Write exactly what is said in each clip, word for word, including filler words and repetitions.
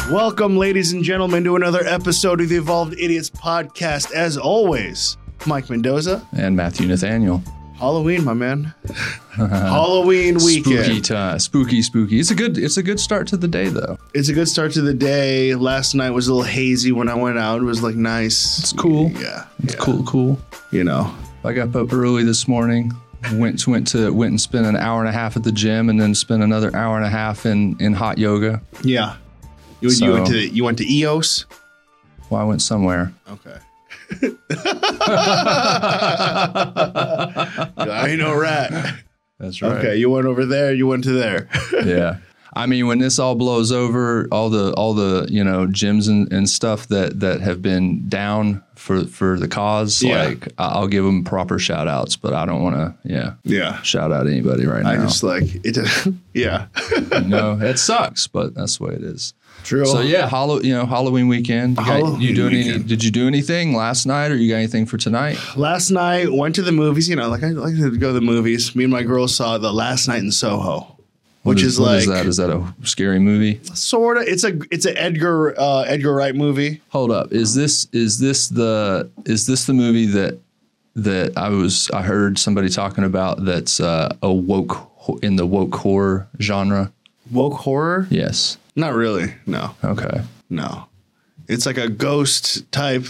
Welcome, ladies and gentlemen, to another episode of the Evolved Idiots podcast. As always, Mike Mendoza. And Matthew Nathaniel. Halloween, my man. Halloween weekend. Spooky time. Spooky, spooky. It's a good it's a good start to the day, though. It's a good start to the day. Last night was a little hazy when I went out. It was like nice. It's cool. Yeah. It's yeah. cool, cool. You know. I got up early this morning. Went went to went and spent an hour and a half at the gym, and then spent another hour and a half in, in hot yoga. Yeah. You, so, you went to you went to E O S? Well, I went somewhere. Okay. I ain't no rat. That's right. Okay, you went over there, you went to there. Yeah. I mean, when this all blows over, all the all the you know gyms and, and stuff that, that have been down for for the cause, yeah. like I'll give them proper shout outs, but I don't want to, yeah, yeah, shout out anybody right I now. I just like it. Yeah, no, it sucks, but that's the way it is. True. So yeah, Hallow, you know, Halloween weekend. You, Halloween got, you doing weekend. any? Did you do anything last night, or you got anything for tonight? Last night went to the movies. You know, like I like to go to the movies. Me and my girl saw the Last Night in Soho. Which What is, is, what like is that? Is that a scary movie? Sort of. It's a it's an Edgar uh, Edgar Wright movie. Hold up. Is this is this the is this the movie that that I was I heard somebody talking about that's uh, a woke in the woke horror genre? Woke horror? Yes. Not really. No. Okay. No. It's like a ghost type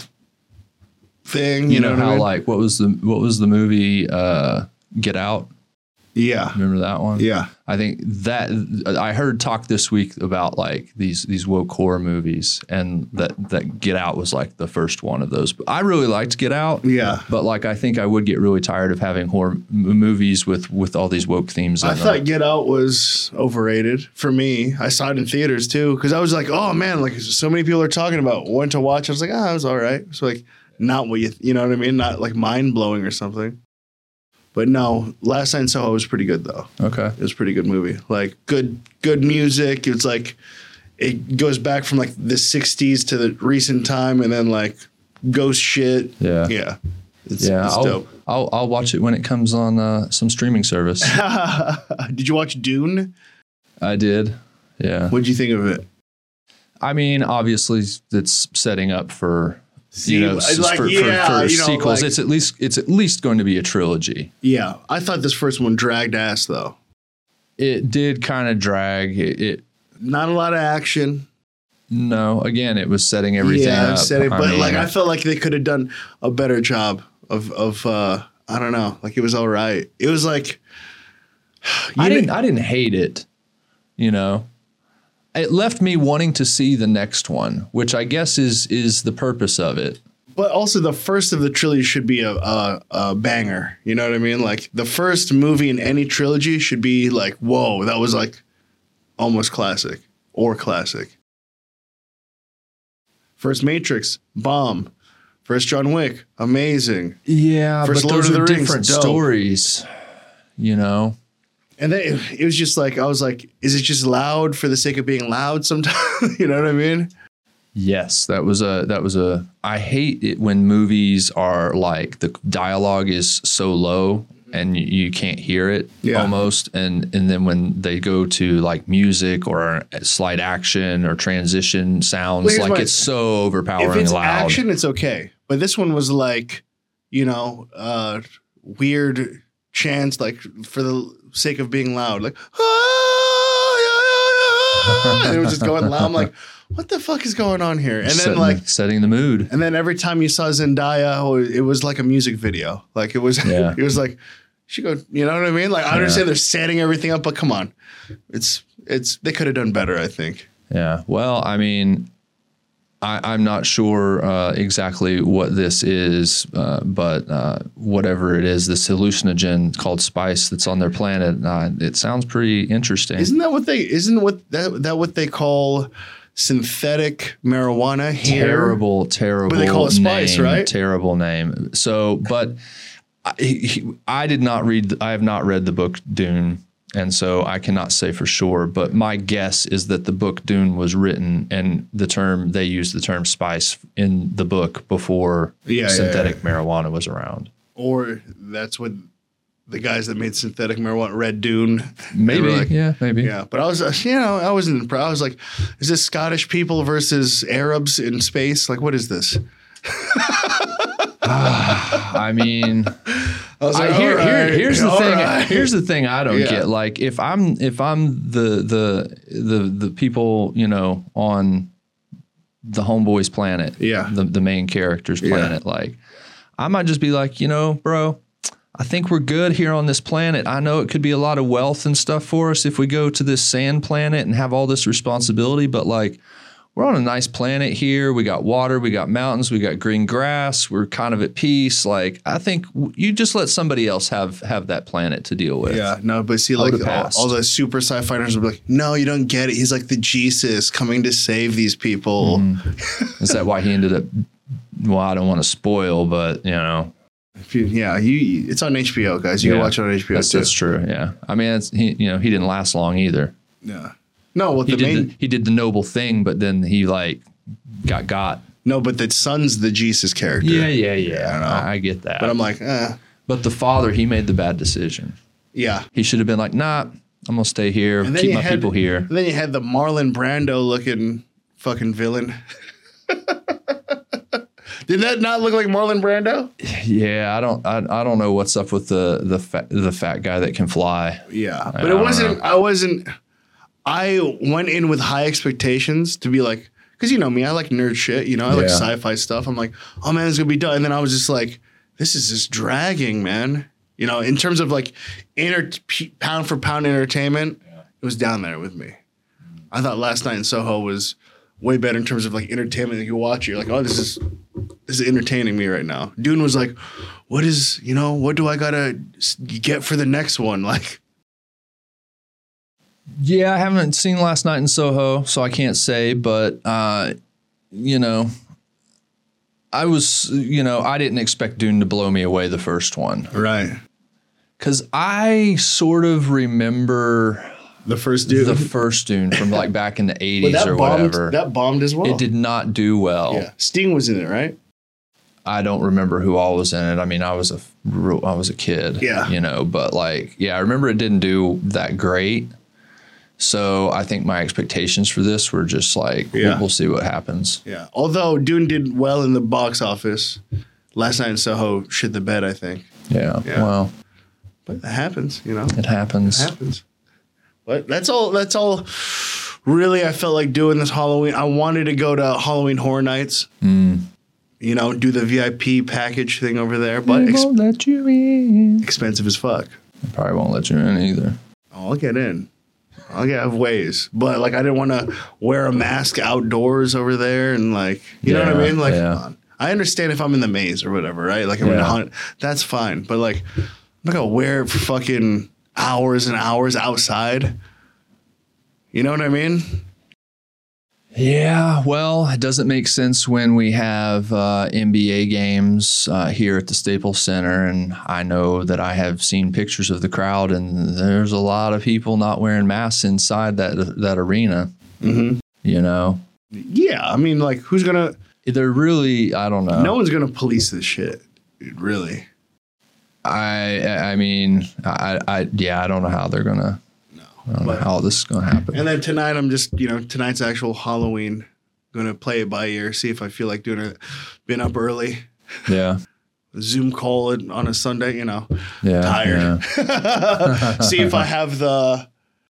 thing. You, You, know, know, what how I mean? like what was the what was the movie uh, Get Out? Yeah. Remember that one? Yeah. I think that I heard talk this week about like these these woke horror movies, and that that Get Out was like the first one of those. But I really liked Get Out. Yeah. But like I think I would get really tired of having horror m- movies with with all these woke themes in I them. thought Get Out was overrated for me. I saw it in theaters too because I was like, oh man, like so many people are talking about. Went to watch. I was like, ah, it was all right. It's like not what you you know what I mean? Not like mind blowing or something. But no, Last Night in Soho was pretty good though. Okay. It was a pretty good movie. Like good good music. It's like it goes back from like the sixties to the recent time and then like ghost shit. Yeah. Yeah. It's, Yeah, it's I'll, dope. I'll I'll watch it when it comes on uh, some streaming service. Did you watch Dune? I did. Yeah. What'd you think of it? I mean, obviously, it's setting up for See, you know like, s- for, yeah, for, for you know, sequels. like- it's at least it's at least going to be a trilogy. Yeah. I thought this first one dragged ass though. It did kind of drag. It, it Not a lot of action. no, again, it was setting everything yeah, up. said it, I but mean, like I felt like they could have done a better job of of uh I don't know. Like it was all right. It was like you I didn't know- I didn't hate it. You know, it left me wanting to see the next one, which I guess is is the purpose of it. But also, the first of the trilogy should be a, a, a banger. You know what I mean? Like, the first movie in any trilogy should be like, whoa, that was like almost classic or classic. First Matrix, bomb. First John Wick, amazing. Yeah, First but Lord those of are the Rings, different dope. stories. You know. And then it, it was just like, I was like, is it just loud for the sake of being loud sometimes? You know what I mean? Yes, that was a that was a. I hate it when movies are like the dialogue is so low and you, you can't hear it Yeah. almost, and and then when they go to like music or slight action or transition sounds, Well, here's like my- it's so overpowering If it's loud. action, it's okay. But this one was like, you know, uh, weird chants, like for the sake of being loud, like, ah, yeah, yeah, yeah. And it was just going loud. I'm like, what the fuck is going on here? And then setting, like, setting the mood. and then every time you saw Zendaya, oh, it was like a music video. Like it was, Yeah. it was like, she go, you know what I mean? Like I understand they're setting everything up, but come on, it's it's they could have done better, I think. Yeah. Well, I mean, I, I'm not sure uh, exactly what this is, uh, but uh, whatever it is, this hallucinogen called spice that's on their planet, uh, it sounds pretty interesting. Isn't that what they? Isn't what that that what they call synthetic marijuana here? Terrible, terrible. But they call it spice, name, right? Terrible name. So, but I, he, I did not read. I have not read the book Dune. And so I cannot say for sure, but my guess is that the book Dune was written and the term, they used the term spice in the book before Yeah, yeah, synthetic yeah. marijuana was around. Or that's what the guys that made synthetic marijuana, Red Dune. Maybe, like, yeah, maybe. Yeah, but I was, uh, you know, I wasn't impressed. I was like, is this Scottish people versus Arabs in space? Like, what is this? I mean, I was like, I, here, all here, right, here's the all thing. right. Here's the thing I don't Yeah. get. Like, if I'm if I'm the the the the people, you know, on the homeboys planet, Yeah. the the main characters planet, like, I might just be like, you know, bro, I think we're good here on this planet. I know it could be a lot of wealth and stuff for us if we go to this sand planet and have all this responsibility, but like, we're on a nice planet here. We got water, we got mountains, we got green grass. We're kind of at peace. Like, I think w- you just let somebody else have have that planet to deal with. Yeah, no, but see, I like would've all, passed. all the super sci fighters would be like, no, you don't get it. He's like the Jesus coming to save these people. Mm-hmm. Is that why he ended up? Well, I don't want to spoil, but you know, If you, yeah, you, it's on H B O, guys. You yeah, can watch it on H B O that's, too. that's true. Yeah, I mean, it's, he, you know, he didn't last long either. Yeah. No, well, He the did main, the, he did the noble thing, but then he like got got. no, but the son's the Jesus character. Yeah, yeah, yeah. I know. I, I get that. But I'm like, eh, but the father, he made the bad decision. yeah. He should have been like, nah, I'm gonna stay here, And then keep you my had- people here. And then you had the Marlon Brando looking fucking villain. Did that not look like Marlon Brando? Yeah, I don't, I, I don't know what's up with the the fat, the fat guy that can fly. Yeah, but I it don't wasn't. I wasn't. I went in with high expectations to be like, because you know me, I like nerd shit. You know, I like Yeah. sci-fi stuff. I'm like, oh man, it's gonna be done. And then I was just like, this is just dragging, man. You know, in terms of like inter- p- pound for pound entertainment, it was down there with me. I thought Last Night in Soho was way better in terms of like entertainment that you watch. You're like, oh, this is this is entertaining me right now. Dune was like, what is, you know, what do I gotta s- get for the next one? Like, Yeah, I haven't seen Last Night in Soho, so I can't say, but uh, you know, I was, you know, I didn't expect Dune to blow me away the first one. right. Because I sort of remember The first Dune. the first Dune from like back in the But eighties that or bombed, whatever. That bombed as well. It did not do well. Yeah, Sting was in it, right? I don't remember who all was in it. I mean, I was a real- I was a kid, Yeah. you know, but like, yeah, I remember it didn't do that great. So I think my expectations for this were just like, Yeah. we'll, we'll see what happens. Yeah. Although Dune did well in the box office, Last Night in Soho shit the bed, I think. Yeah. Yeah. Well, But it happens, you know. it happens. It happens. But that's all. That's all. Really, I felt like doing this Halloween. I wanted to go to Halloween Horror Nights. Mm. You know, do the V I P package thing over there, but They ex- won't let you in. expensive as fuck. They probably won't let you in either. Oh, I'll get in. I'll get have ways, but like I didn't want to wear a mask outdoors over there, and like you know what I Yeah, mean. Like, yeah. come on. I understand if I'm in the maze or whatever, right? Like I'm in a Yeah. hunt, that's fine. But like, I'm not gonna wear it for fucking hours and hours outside. You know what I mean? Yeah, well, it doesn't make sense when we have uh, N B A games uh, here at the Staples Center, and I know that I have seen pictures of the crowd, and there's a lot of people not wearing masks inside that that arena. Mm-hmm. You know, Yeah, I mean, like, who's gonna? they're really, I don't know. No one's gonna police this shit, dude, really. I I mean, I I yeah, I don't know how they're gonna. I don't know But- how this is gonna happen. And then tonight, I'm just, you know, tonight's actual Halloween. Gonna play it by ear, see if I feel like doing it. Been up early, Yeah, Zoom call it on a Sunday, you know, yeah, tired. yeah. See if I have the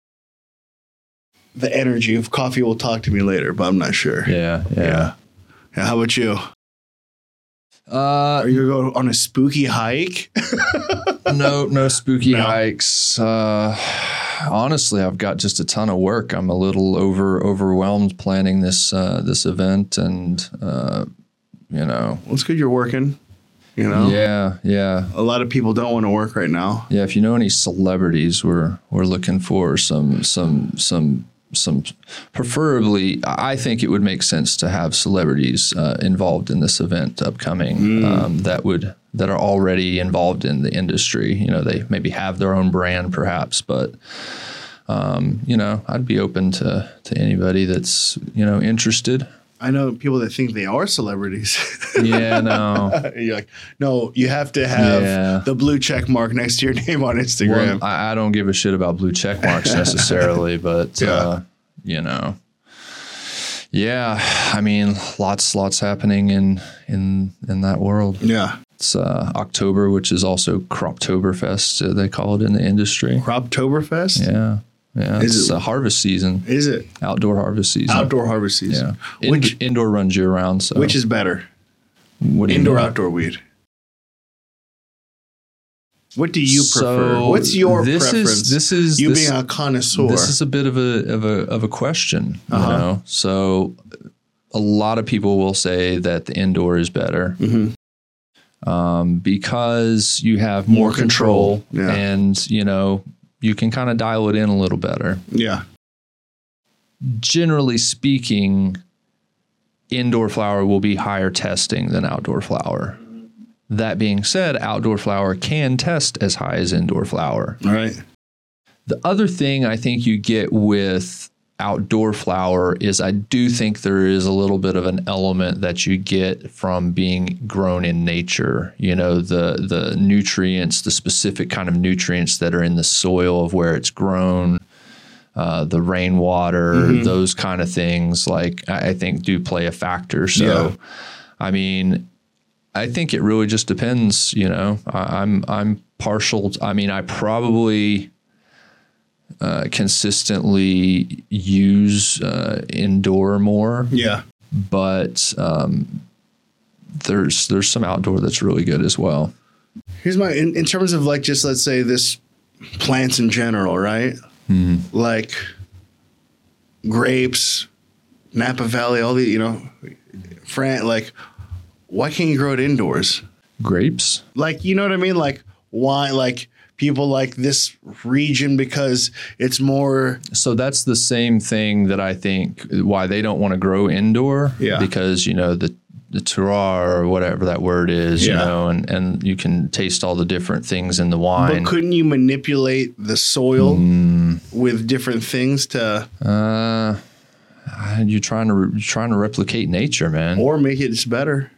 the energy. If coffee will talk to me later, but I'm not sure. Yeah, yeah. Yeah. Yeah, how about you? Uh, Are you gonna go on a spooky hike? no, no spooky No. hikes. Uh, honestly, I've got just a ton of work. I'm a little over overwhelmed planning this uh, this event, and uh, you know, Well, it's good you're working. You know, yeah, yeah, a lot of people don't want to work right now. yeah. If you know any celebrities, we're we're looking for some some some. Some preferably, I think it would make sense to have celebrities uh, involved in this event upcoming Mm. um, that would that are already involved in the industry. You know, they maybe have their own brand, perhaps, but um, you know, I'd be open to to anybody that's you know interested. I know people that think they are celebrities. Yeah, no. You're like, no, you have to have Yeah. the blue check mark next to your name on Instagram. Well, I, I don't give a shit about blue check marks necessarily, but Yeah. uh, you know, yeah. I mean, lots, lots happening in in in that world. yeah. It's uh, October, which is also Croptoberfest, uh, they call it in the industry. Croptoberfest? Yeah, yeah. Is It's it- a harvest season, Is it? outdoor harvest season. Outdoor harvest Yeah. season. In, Which indoor runs year round. So which is better? what do you Indoor, mean? outdoor weed. What do you prefer? So What's your this preference? Is, this is you this, being a connoisseur. This is a bit of a of a of a question, you Uh-huh. know. So a lot of people will say that the indoor is better Mhm. um, because you have more, More control, control, yeah. and you know you can kind of dial it in a little better. yeah. Generally speaking, indoor flower will be higher testing than outdoor flower. That being said, outdoor flower can test as high as indoor flower. All right. The other thing I think you get with outdoor flower is I do think there is a little bit of an element that you get from being grown in nature. You know, the the nutrients, the specific kind of nutrients that are in the soil of where it's grown, uh, the rainwater, Mm-hmm. those kind of things, like I I think do play a factor. So, Yeah. I mean, I think it really just depends. You know, I, I'm I'm partial. I mean, I probably uh, consistently use uh, indoor more, Yeah. but um, there's there's some outdoor that's really good as well. Here's my in, in terms of like just let's say this plants in general, right? Like grapes, Napa Valley, all the you know, Fran like why can't you grow it indoors? Grapes. Like you know what I mean? Like why like people like this region because it's more So that's the same thing that I think why they don't want to grow indoor. Yeah. Because, you know, the the terroir or whatever that word is, you Yeah. know, and, and you can taste all the different things in the wine. but couldn't you manipulate the soil Mm. with different things to Uh, you're trying to re- you're trying to replicate nature, man. or make it just better?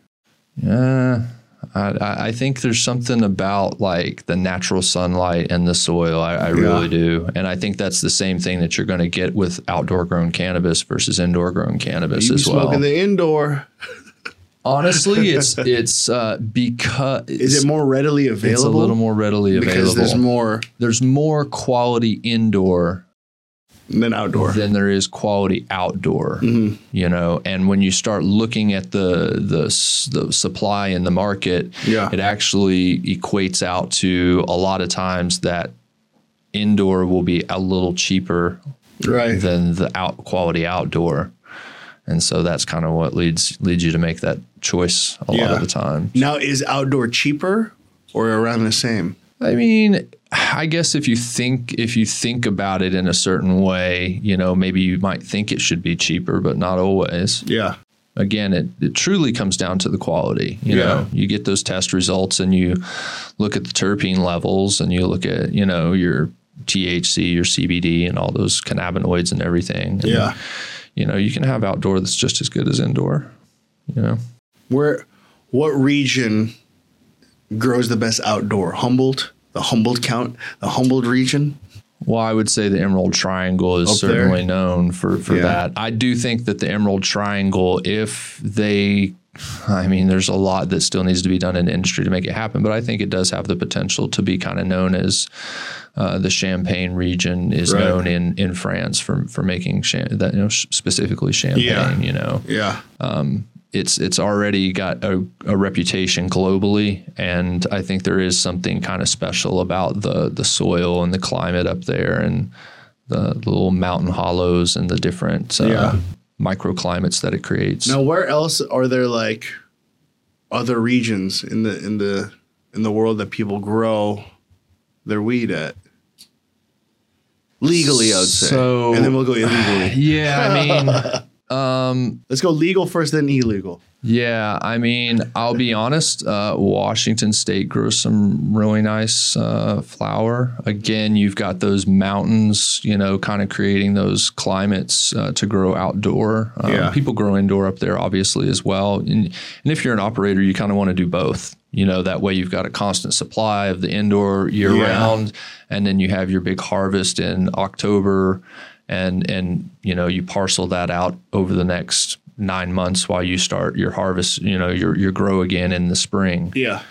Yeah, I, I I think there's something about like the natural sunlight and the soil. I, I Yeah. really do, and I think that's the same thing that you're going to get with outdoor grown cannabis versus indoor grown cannabis You as well. smoking the indoor. Honestly, it's it's uh, because Is it more readily available? It's a little more readily available. because there's more There's more quality indoor than outdoor. than there is quality outdoor. Mm-hmm. You know, and when you start looking at the the s- the supply in the market, Yeah. it actually equates out to a lot of times that indoor will be a little cheaper Right. than the out quality outdoor. And so that's kind of what leads leads you to make that choice a lot Yeah. of the time. Now, is outdoor cheaper or around the same? I mean, I guess if you think if you think about it in a certain way, you know, maybe you might think it should be cheaper, but not always. Yeah. Again, it, it truly comes down to the quality. You Yeah. know, you get those test results and you look at the terpene levels and you look at, you know, your T H C, your C B D and all those cannabinoids and everything. And, Yeah. you know, you can have outdoor that's just as good as indoor, you know. Where, what region grows the best outdoor? Humboldt, the Humboldt count, the Humboldt region. Well, I would say the Emerald Triangle is Up there? certainly known for, for Yeah. that. I do think that the Emerald Triangle, if they, I mean, there's a lot that still needs to be done in the industry to make it happen, but I think it does have the potential to be kind of known as uh, the Champagne region is Right. known in, in France for for making cham- that, you know, sh- specifically Champagne. Yeah. You know, Yeah. it's it's already got a, a reputation globally, and I think there is something kind of special about the the soil and the climate up there, and the little mountain hollows and the different uh, Yeah. microclimates that it creates. Now, where else are there like other regions in the in the in the world that people grow their weed at? Legally, I would say. So- and then we'll go illegally. Yeah, I mean, Um, Let's go legal first, then illegal. Yeah, I mean, I'll be honest. Uh, Washington State grows some really nice uh, flower. Again, you've got those mountains, you know, kind of creating those climates uh, to grow outdoor. Um, Yeah. People grow indoor up there, obviously, as well. And, and if you're an operator, you kind of want to do both. You know, that way you've got a constant supply of the indoor year Yeah. round, and then you have your big harvest in October, and and you know you parcel that out over the next nine months while you start your harvest, you know, your your grow again in the spring. Yeah.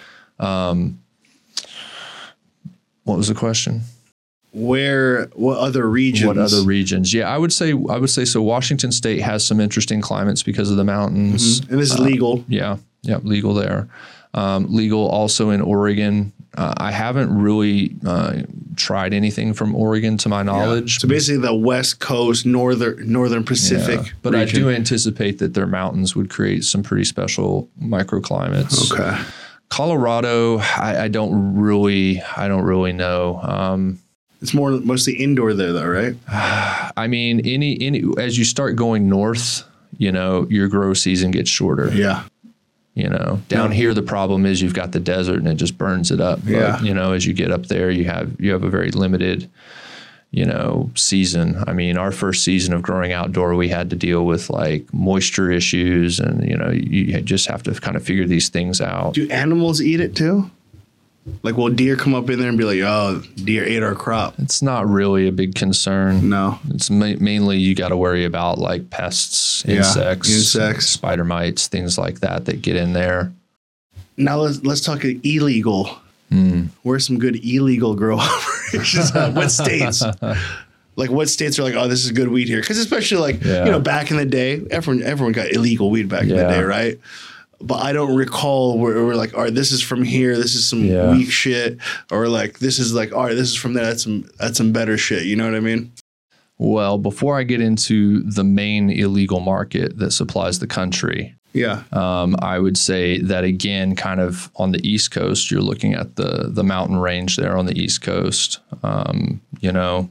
What was the question? Where, what other regions? What other regions? Yeah, I would say I would say so. Washington State has some interesting climates because of the mountains. And this is legal. Yeah, yeah, legal there. Um, legal also in Oregon. Uh, I haven't really uh, tried anything from Oregon to my knowledge. So basically the West Coast, northern northern Pacific. Yeah, but region. I do anticipate that their mountains would create some pretty special microclimates. Okay. Colorado, I, I don't really, I don't really know. Um, It's more mostly indoor there, though, right? I mean, any any as you start going north, you know, your grow season gets shorter. Yeah. You know, down Yeah. here the problem is you've got the desert and it just burns it up. But, Yeah. you know, as you get up there, you have you have a very limited, you know, season. I mean, our first season of growing outdoor, we had to deal with like moisture issues, and you know, you just have to kind of figure these things out. Do animals eat it too? Like, will deer come up in there and be like, "Oh, deer ate our crop"? It's not really a big concern. No. It's ma- mainly you got to worry about like pests, Yeah, insects, insects. spider mites, things like that that get in there. Now let's let's talk illegal. Where's some good illegal grow operations? at? What states? Like, what states are like, "Oh, this is good weed here"? Because especially like Yeah. you know, back in the day, everyone everyone got illegal weed back in the Yeah. day, right? But I don't recall where we're like, all right, this is from here. This is some Yeah. weak shit, or like this is like, all right, this is from there. That's some that's some better shit. You know what I mean? Well, before I get into the main illegal market that supplies the country, Yeah. um, I would say that again, kind of on the East Coast, you're looking at the the mountain range there on the East Coast. Um, you know,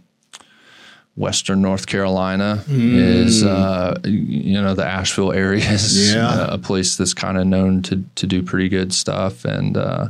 Western North Carolina is, uh, you know, the Asheville area is Yeah. uh, a place that's kind of known to to do pretty good stuff. And, uh,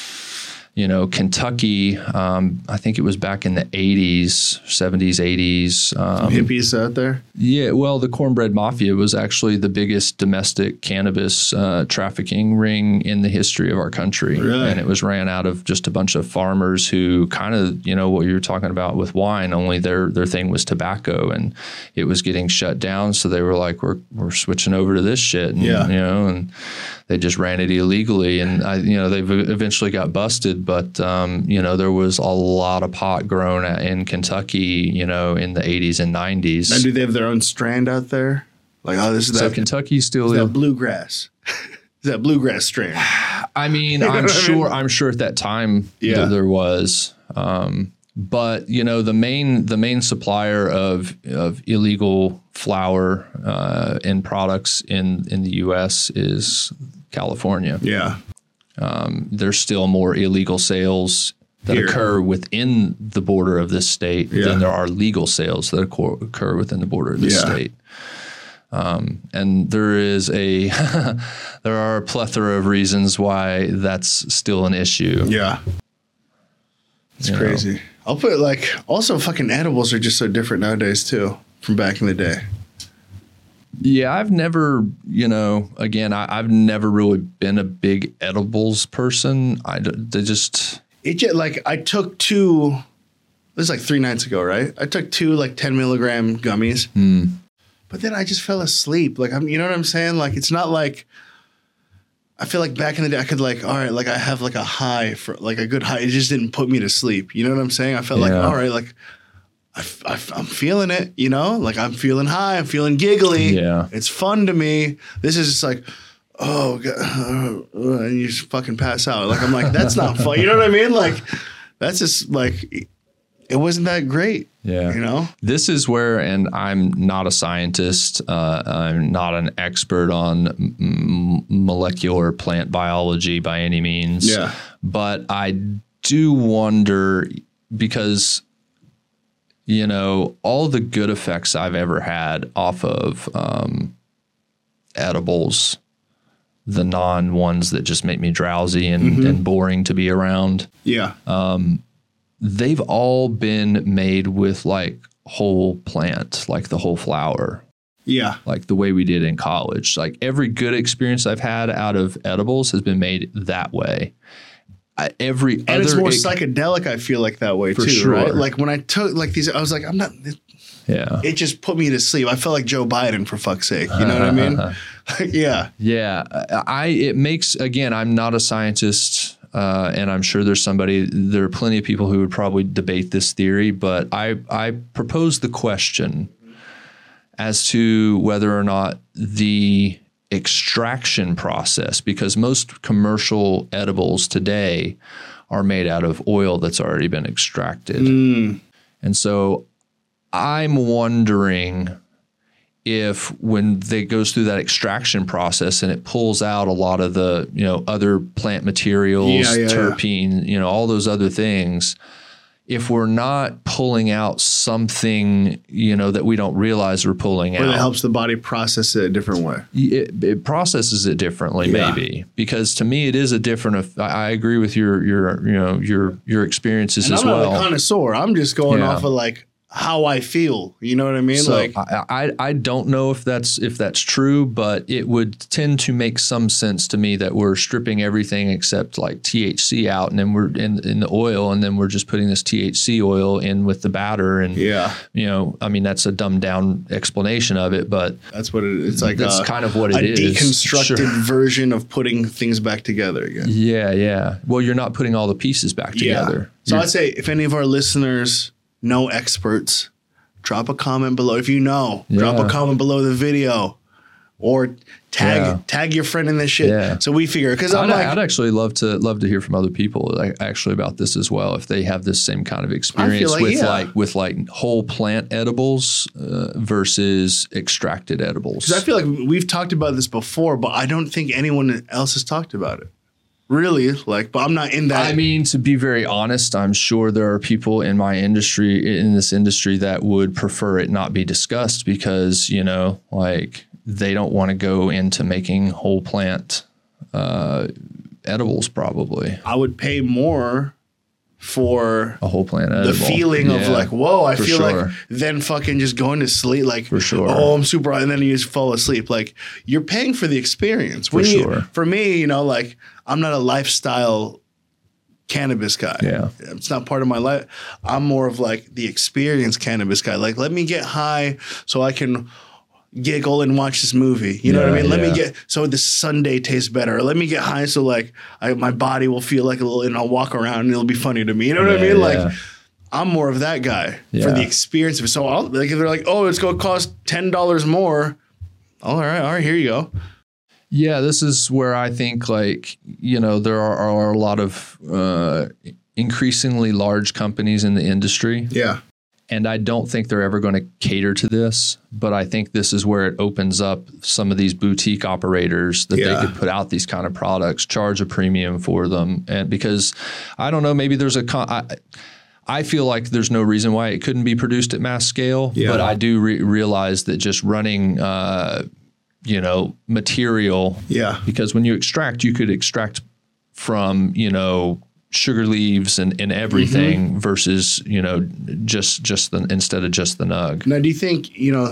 you know, Kentucky, um, I think it was back in the eighties, seventies, eighties. Um, Hippies out there. yeah, well, the Cornbread Mafia was actually the biggest domestic cannabis uh, trafficking ring in the history of our country. Really? And it was ran out of just a bunch of farmers who kind of, you know, what you were talking about with wine, only their their thing was tobacco, and it was getting shut down. So they were like, we're we're switching over to this shit. And, Yeah. You know, and they just ran it illegally. And, I, you know, they've eventually got busted. But, um, you know, there was a lot of pot grown at, in Kentucky, you know, in the eighties and nineties. And do they have their own strand out there? Like, oh, this is So that, Kentucky still, is that bluegrass. Is that bluegrass strand? I mean, know I'm what I sure, mean? I'm sure at that time Yeah. th- there was, um, but you know, the main, the main supplier of, of illegal flower, uh, and products in, in the U S is California. Yeah. There's still more illegal sales that Here. occur within the border of this state Yeah. than there are legal sales that occur occur within the border of this Yeah. state. Um, and there is a there are a plethora of reasons why that's still an issue. Yeah. It's You know. crazy. I'll put like also fucking edibles are just so different nowadays too from back in the day. Yeah, I've never, you know, again, I, I've never really been a big edibles person. I d- they just It just like I took two. This is like three nights ago, right? I took two like ten milligram gummies, but then I just fell asleep. Like I'm, you know what I'm saying? Like it's not like I feel like back in the day I could like, all right, like I have like a high for like a good high. It just didn't put me to sleep. You know what I'm saying? I felt like, Yeah. all right, like I, f- I f- I'm feeling it. You know, like I'm feeling high. I'm feeling giggly. Yeah. It's fun to me. This is just like. Oh, God, uh, and you just fucking pass out. Like I'm like, that's not fun. You know what I mean? Like, that's just like, it wasn't that great. Yeah. You know? This is where, and I'm not a scientist, uh, I'm not an expert on m- molecular plant biology by any means. Yeah. But I do wonder because you know, all the good effects I've ever had off of um, edibles, the non ones that just make me drowsy and, mm-hmm. and boring to be around. Yeah. Um, they've all been made with like whole plant, like the whole flower. Yeah. Like the way we did in college. Like every good experience I've had out of edibles has been made that way. I, every and other it's more it, psychedelic. I feel like that way for too, sure. right? Like when I took like these, I was like, I'm not. It, yeah. It just put me to sleep. I felt like Joe Biden, for fuck's sake. You know what I mean? yeah. Yeah. I. It makes again. I'm not a scientist, uh, and I'm sure there's somebody. There are plenty of people who would probably debate this theory, but I. I propose the question as to whether or not the extraction process, because most commercial edibles today are made out of oil that's already been extracted. Mm. And so I'm wondering if when they goes through that extraction process and it pulls out a lot of the, you know, other plant materials, yeah, yeah, terpene, yeah. you know, all those other things, if we're not pulling out something, you know, that we don't realize we're pulling or out. It helps the body process it a different way. It, it processes it differently, yeah. maybe, because to me it is a different. I agree with your your you know your your experiences and as I'm well. I'm not a connoisseur. I'm just going yeah. off of like how I feel. You know what I mean? So like I, I I don't know if that's if that's true, but it would tend to make some sense to me that we're stripping everything except like T H C out, and then we're in in the oil, and then we're just putting this T H C oil in with the batter, and yeah, you know, I mean that's a dumbed down explanation of it, but that's what it, it's like. That's a, kind of what it a is. A deconstructed sure. version of putting things back together again. Yeah, yeah. Well, you're not putting all the pieces back together. Yeah. So You're, I'd say if any of our listeners know experts, drop a comment below. If you know, yeah. drop a comment below the video, or tag yeah. tag your friend in this shit. Yeah. So we figure because I'm I'd, like, I'd actually love to love to hear from other people like, actually about this as well, if they have this same kind of experience like, with yeah. like with like whole plant edibles uh, versus extracted edibles. because I feel like we've talked about this before, but I don't think anyone else has talked about it. Really, like, but I'm not in that. I mean, to be very honest, I'm sure there are people in my industry, in this industry, that would prefer it not be discussed because, you know, like they don't want to go into making whole plant uh, edibles, probably. I would pay more for a whole plant edible. The feeling yeah, of like, whoa, I feel sure. like then fucking just going to sleep. Like, for sure. Oh, I'm super, and then you just fall asleep. Like, you're paying for the experience. For when sure. You, for me, you know, like, I'm not a lifestyle cannabis guy. Yeah. It's not part of my life. I'm more of like the experience cannabis guy. Like, let me get high so I can giggle and watch this movie. You know yeah, what I mean? Let yeah. me get, so the Sunday tastes better. Or let me get high so like I, my body will feel like a little, and I'll walk around and it'll be funny to me. You know what yeah, I mean? Yeah. Like, I'm more of that guy yeah. for the experience of it. So I'll, like, if they're like, oh, it's going to cost ten dollars more. All right. All right. Here you go. Yeah. This is where I think like, you know, there are, are a lot of uh, increasingly large companies in the industry. Yeah. And I don't think they're ever going to cater to this, but I think this is where it opens up some of these boutique operators that yeah. they could put out these kind of products, charge a premium for them. And because I don't know, maybe there's a, con- I, I feel like there's no reason why it couldn't be produced at mass scale, yeah. but I do re- realize that just running, uh, you know, material, yeah, because when you extract, you could extract from, you know, sugar leaves and, and everything mm-hmm. versus, you know, just just the instead of just the nug. Now, do you think, you know,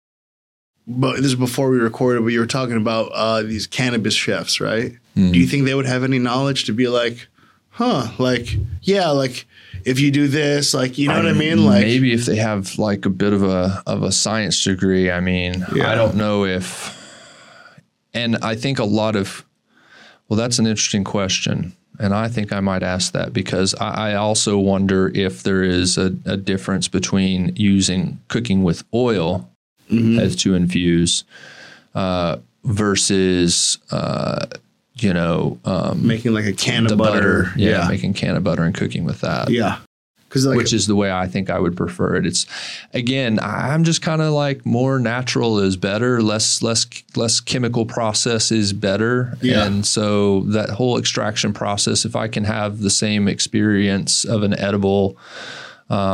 but this is before we recorded, but you were talking about uh, these cannabis chefs, right? Mm. Do you think they would have any knowledge to be like, huh, like, yeah, like if you do this, like, you know I what I mean? Like maybe if they have like a bit of a of a science degree. I mean, yeah. I don't know if, and I think a lot of, well, that's an interesting question. And I think I might ask that because I, I also wonder if there is a, a difference between using cooking with oil mm-hmm. as to infuse uh, versus, uh, you know, um, making like a can of butter. butter. Yeah, yeah, making can of butter and cooking with that. Yeah. Like, which is the way I think I would prefer it. It's, again, I'm just kind of like more natural is better, less less less chemical process is better. Yeah. And so that whole extraction process, if I can have the same experience of an edible um,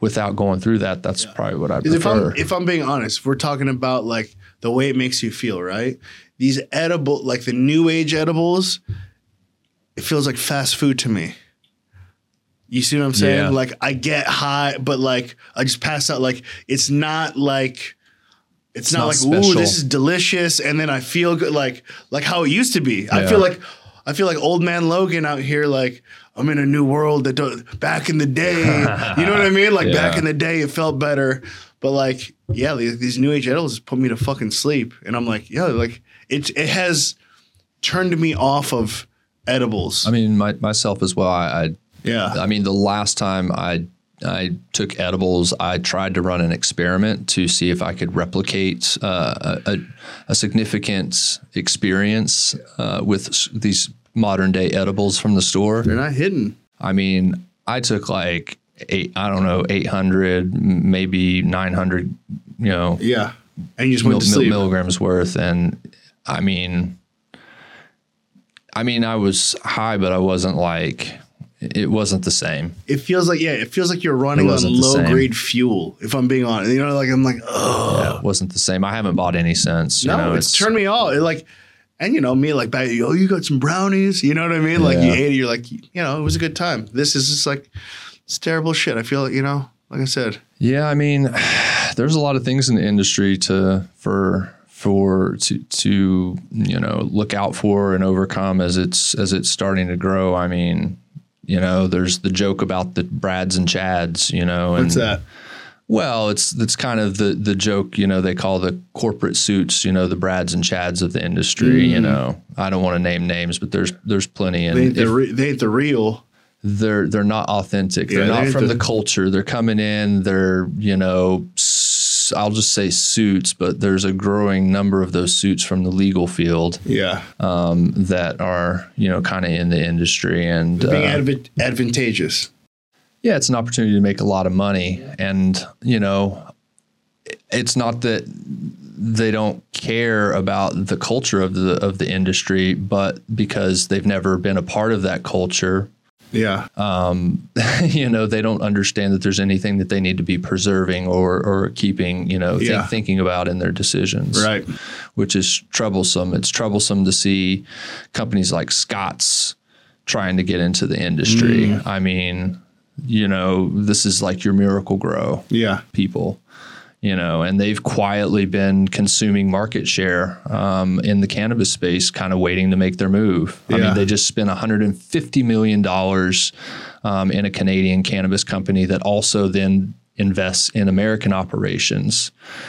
without going through that, that's yeah. probably what I prefer. If I'm, if I'm being honest, if we're talking about like the way it makes you feel, right? These edible, like the new age edibles, it feels like fast food to me. You see what I'm saying? Yeah. Like I get high, but like I just pass out. Like it's not like it's, it's not, not like special. Ooh, this is delicious, and then I feel good. Like like how it used to be. Yeah. I feel like I feel like old man Logan out here. Like I'm in a new world that don't, back in the day. You know what I mean? Like yeah. back in the day, it felt better. But like yeah, these, these new age edibles put me to fucking sleep, and I'm like yeah, like it it has turned me off of edibles. I mean, my, myself as well. I, I yeah. I mean, the last time I I took edibles, I tried to run an experiment to see if I could replicate uh, a, a significant experience uh, with these modern day edibles from the store. They're not hidden. I mean, I took like eight, I don't know, eight hundred, maybe nine hundred, you know. Yeah. And you just went mil- to sleep. Milligrams worth. And I mean, I mean, I was high, but I wasn't like, it wasn't the same. It feels like, yeah, it feels like you're running on low grade fuel, if I'm being honest. You know, like, I'm like, oh. Yeah, it wasn't the same. I haven't bought any since. No, you know, it's, it's turned me off. It like, and you know, me like, oh, you got some brownies. You know what I mean? Like, yeah. you ate it. You're like, you know, it was a good time. This is just like, it's terrible shit. I feel like, you know, like I said. Yeah, I mean, there's a lot of things in the industry to, for, for to to you know look out for and overcome as it's as it's starting to grow. I mean, you know, there's the joke about the Brads and Chads, you know. And, what's that? Well, it's it's kind of the the joke, you know, they call the corporate suits, you know, the Brads and Chads of the industry. Mm. You know, I don't want to name names, but there's there's plenty. And they ain't, the, re- they ain't the real. They're they're not authentic. Yeah, they're not they from the, the culture. They're coming in. They're you know. I'll just say suits, but there's a growing number of those suits from the legal field. Yeah. Um, that are, you know, kind of in the industry and being uh, adv- advantageous. Yeah. It's an opportunity to make a lot of money. And, you know, it's not that they don't care about the culture of the, of the industry, but because they've never been a part of that culture. Yeah. Um, you know, they don't understand that there's anything that they need to be preserving or, or keeping, you know, yeah. think, thinking about in their decisions. Right. Which is troublesome. It's troublesome to see companies like Scott's trying to get into the industry. Mm. I mean, you know, this is like your Miracle Grow yeah. people. You know, and they've quietly been consuming market share um, in the cannabis space, kind of waiting to make their move. Yeah. I mean, they just spent one hundred fifty million dollars um, in a Canadian cannabis company that also then invests in American operations.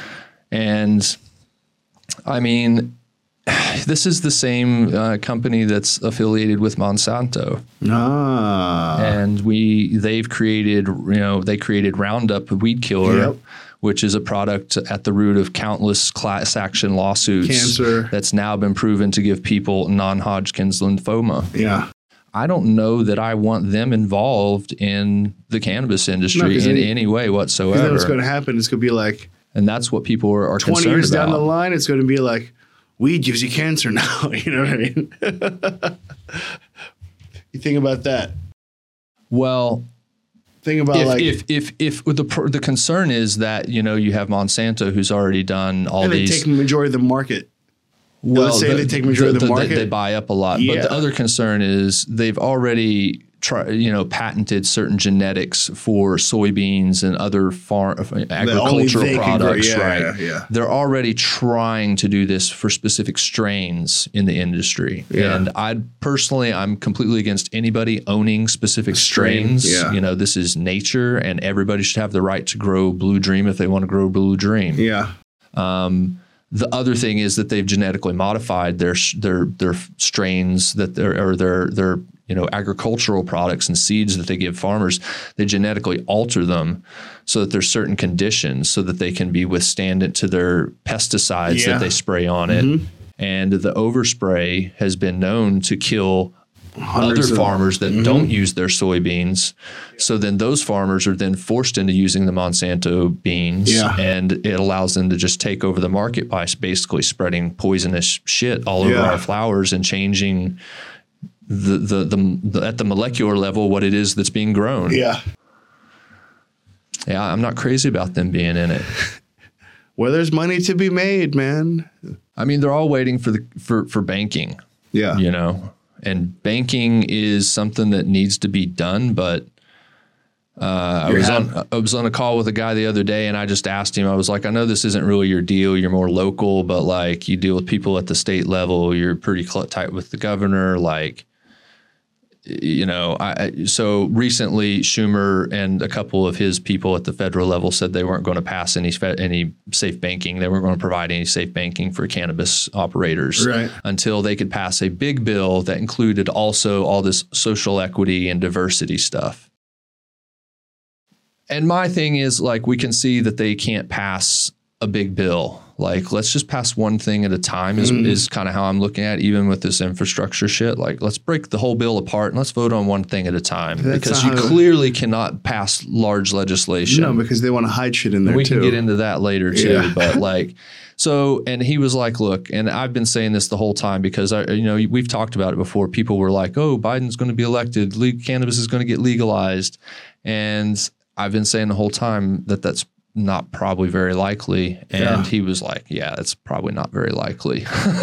And I mean, this is the same uh, company that's affiliated with Monsanto. Ah. And we, they've created, you know, they created Roundup, a weed killer. Yep. Which is a product at the root of countless class action lawsuits. Cancer. That's now been proven to give people non-Hodgkin's lymphoma. Yeah. I don't know that I want them involved in the cannabis industry no, in they, any way whatsoever. Then what's going to happen is going to be like... And that's what people are, are concerned about. twenty years down the line, it's going to be like, weed gives you cancer now. You know what I mean? You think about that. Well... Thing about if, like if if if the the concern is that you know you have Monsanto who's already done all and they these take the majority of the market. Well, Let's say the, they take majority the, of the, the market. They, they buy up a lot, yeah. but the other concern is they've already try, you know patented certain genetics for soybeans and other farm agricultural products. Yeah, right? Yeah, yeah. They're already trying to do this for specific strains in the industry, yeah. and I personally I'm completely against anybody owning specific Strain, strains. yeah. You know, this is nature, and everybody should have the right to grow Blue Dream if they want to grow Blue Dream. Yeah. Um, The other thing is that they've genetically modified their their their strains that they're or their their you know agricultural products and seeds that they give farmers. They genetically alter them so that there's certain conditions so that they can be withstanding to their pesticides yeah. that they spray on mm-hmm. it. And the overspray has been known to kill Hundreds other farmers that mm-hmm. don't use their soybeans. So then those farmers are then forced into using the Monsanto beans, yeah. and it allows them to just take over the market by basically spreading poisonous shit all over yeah. our flowers and changing the, the, the, the at the molecular level what it is that's being grown. Yeah. Yeah, I'm not crazy about them being in it. Where there's money to be made, man. I mean, they're all waiting for the for, for banking. Yeah. You know, and banking is something that needs to be done. But uh, I was on I was on a call with a guy the other day, and I just asked him. I was like, I know this isn't really your deal. You're more local, but like you deal with people at the state level. You're pretty cl- tight with the governor. Like, you know, I so recently Schumer and a couple of his people at the federal level said they weren't going to pass any any safe banking. They weren't going to provide any safe banking for cannabis operators right. until they could pass a big bill that included also all this social equity and diversity stuff. And my thing is, like, we can see that they can't pass a big bill. Like, let's just pass one thing at a time is, mm. is kind of how I'm looking at it, even with this infrastructure shit. Like, let's break the whole bill apart and let's vote on one thing at a time. That's because you clearly cannot pass large legislation. No, because they want to hide shit in there, we too. We can get into that later, too. Yeah. But, like, so, and he was like, look, and I've been saying this the whole time because, I, you know, we've talked about it before. People were like, oh, Biden's going to be elected. Le- cannabis is going to get legalized. And I've been saying the whole time that that's not probably very likely. And yeah. he was like, yeah, it's probably not very likely.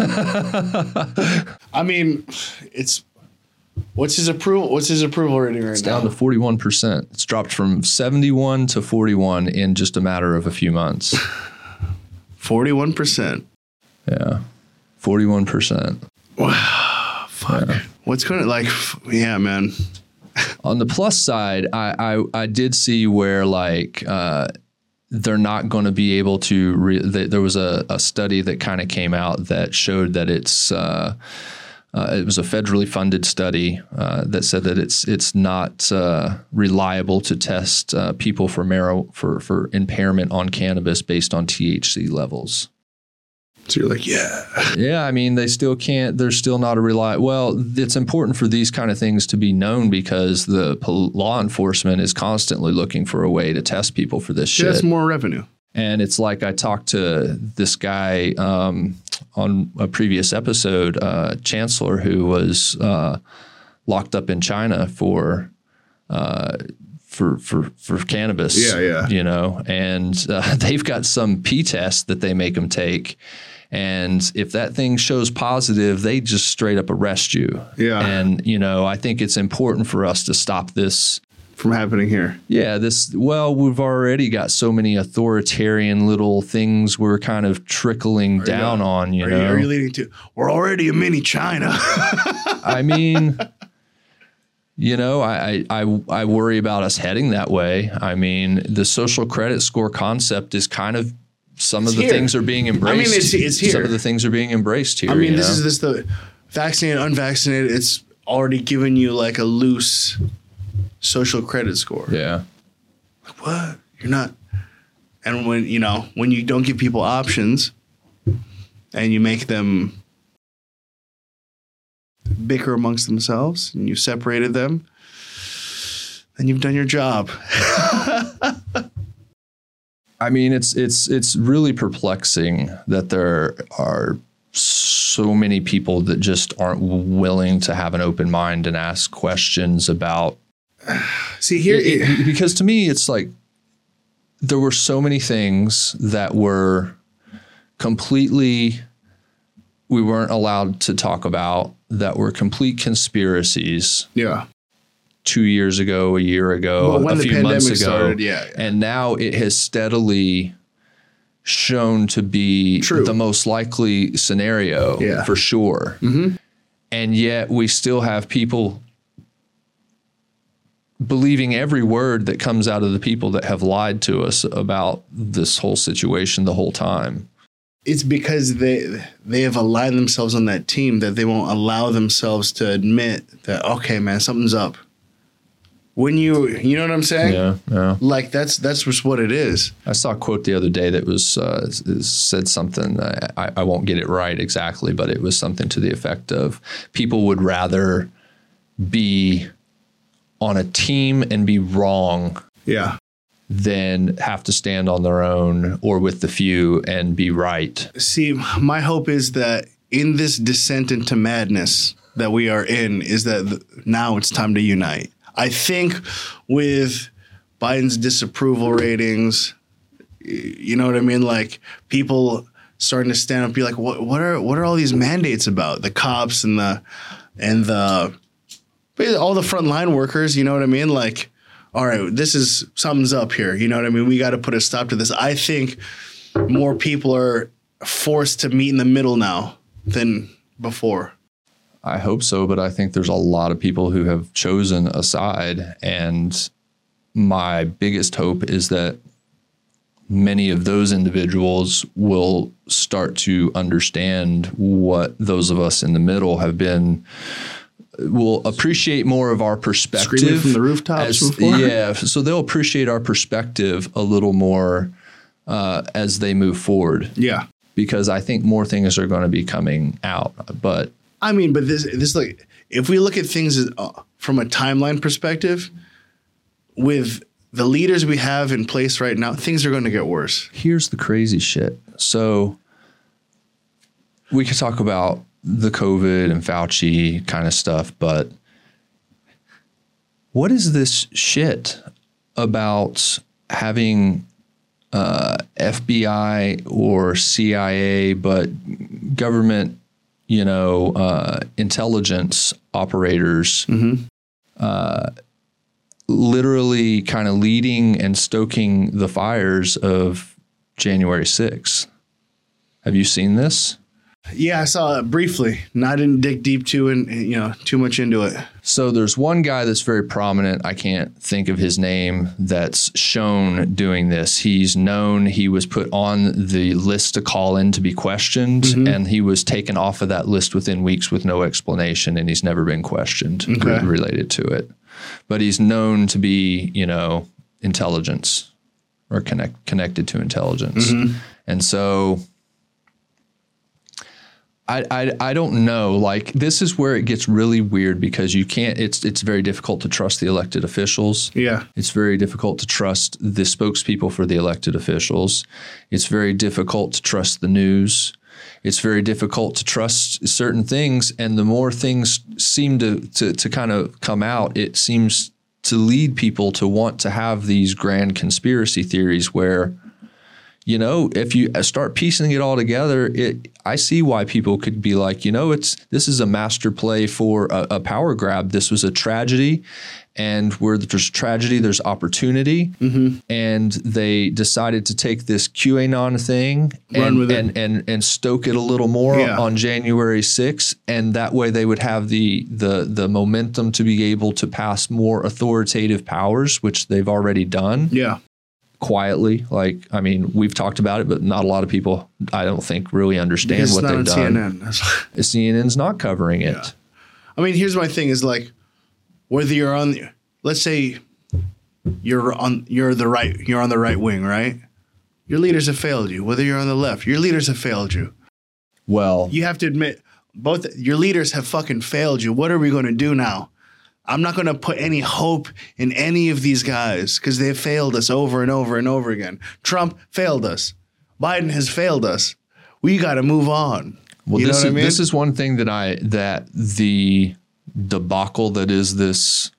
I mean, it's what's his approval? What's his approval rating right it's now? It's down to forty-one percent. It's dropped from seventy-one to forty-one in just a matter of a few months. forty-one percent. Yeah. forty-one percent. Wow. Fuck. Yeah. What's going to like, yeah, man. On the plus side, I, I, I did see where like, uh, they're not going to be able to. Re- th- there was a, a study that kind of came out that showed that it's. Uh, uh, it was a federally funded study uh, that said that it's it's not uh, reliable to test uh, people for marrow for for impairment on cannabis based on T H C levels. So you're like, yeah. Yeah, I mean, they still can't, they're still not a reliable. Well, it's important for these kind of things to be known because the pol- law enforcement is constantly looking for a way to test people for this shit. That's more revenue. And it's like I talked to this guy um, on a previous episode, uh, Chancellor, who was uh, locked up in China for uh, for for for cannabis. Yeah, yeah. You know, and uh, they've got some P test that they make them take. And if that thing shows positive, they just straight up arrest you. Yeah. And, you know, I think it's important for us to stop this from happening here. Yeah, this, well, we've already got so many authoritarian little things we're kind of trickling are down you, on, you are know. You, are you leading to, we're already a mini China. I mean, you know, I, I, I worry about us heading that way. I mean, the social credit score concept is kind of, some it's of the here. things are being embraced. I mean, it's, it's here. Some of the things are being embraced here. I mean, you this know? is this the vaccinated, unvaccinated. It's already given you like a loose social credit score. Yeah. Like, what? You're not. And when, you know, when you don't give people options and you make them bicker amongst themselves and you separated them, then you've done your job. I mean, it's it's it's really perplexing that there are so many people that just aren't willing to have an open mind and ask questions about. See here, it, it, because to me, it's like there were so many things that were completely we weren't allowed to talk about that were complete conspiracies. Yeah. Two years ago, a year ago, well, a few months ago. Started, yeah, yeah. And now it has steadily shown to be True. the most likely scenario yeah. for sure. Mm-hmm. And yet we still have people believing every word that comes out of the people that have lied to us about this whole situation the whole time. It's because they they have aligned themselves on that team that they won't allow themselves to admit that, okay, man, something's up. When you, you know what I'm saying? Yeah, yeah. Like that's that's just what it is. I saw a quote the other day that was uh, said something. Uh, I, I won't get it right exactly, but it was something to the effect of people would rather be on a team and be wrong, yeah, than have to stand on their own or with the few and be right. See, my hope is that in this descent into madness that we are in, is that th- now it's time to unite. I think with Biden's disapproval ratings. You know what I mean? Like people starting to stand up and be like, what what are what are all these mandates about? The cops and the and the all the frontline workers, you know what I mean? Like, all right, this is something's up here. You know what I mean? We got to put a stop to this. I think more people are forced to meet in the middle now than before. I hope so, but I think there's a lot of people who have chosen a side, and my biggest hope is that many of those individuals will start to understand what those of us in the middle have been, will appreciate more of our perspective. Screaming from the rooftops as, before? Yeah, so they'll appreciate our perspective a little more uh, as they move forward. Yeah. Because I think more things are going to be coming out. But I mean, but this, this like, if we look at things uh, from a timeline perspective, with the leaders we have in place right now, things are going to get worse. Here's the crazy shit. So we could talk about the COVID and Fauci kind of stuff, but what is this shit about having uh, F B I or C I A, but government, you know, uh, intelligence operators, mm-hmm. uh, literally kind of leading and stoking the fires of January sixth. Have you seen this? Yeah, I saw it briefly. And I didn't dig deep too and you know too much into it. So there's one guy that's very prominent. I can't think of his name, that's shown doing this. He's known. He was put on the list to call in to be questioned, mm-hmm. and he was taken off of that list within weeks with no explanation, and he's never been questioned okay. re- related to it. But he's known to be, you know, intelligence or connect, connected to intelligence. Mm-hmm. And so I, I I don't know. Like, this is where it gets really weird, because you can't, it's it's very difficult to trust the elected officials. Yeah. It's very difficult to trust the spokespeople for the elected officials. It's very difficult to trust the news. It's very difficult to trust certain things. And the more things seem to, to, to kind of come out, it seems to lead people to want to have these grand conspiracy theories where, you know, if you start piecing it all together, it, I see why people could be like, you know, it's this is a master play for a, a power grab. This was a tragedy, and where there's tragedy, there's opportunity. Mm-hmm. And they decided to take this QAnon thing Run and, with it. and and and stoke it a little more yeah. on January sixth, and that way they would have the the the momentum to be able to pass more authoritative powers, which they've already done. Yeah. Quietly, like, I mean, we've talked about it, but not a lot of people, I don't think, really understand because what it's they've not done. on C N N. C N N's not covering it. Yeah. I mean, here's my thing: is like, whether you're on, the, let's say, you're on, you're the right, you're on the right wing, right? Your leaders have failed you. Whether you're on the left, your leaders have failed you. Well, you have to admit, both your leaders have fucking failed you. What are we going to do now? I'm not going to put any hope in any of these guys because they've failed us over and over and over again. Trump failed us. Biden has failed us. We got to move on. Well, you know this what is, I mean? this is one thing that I that the debacle that is this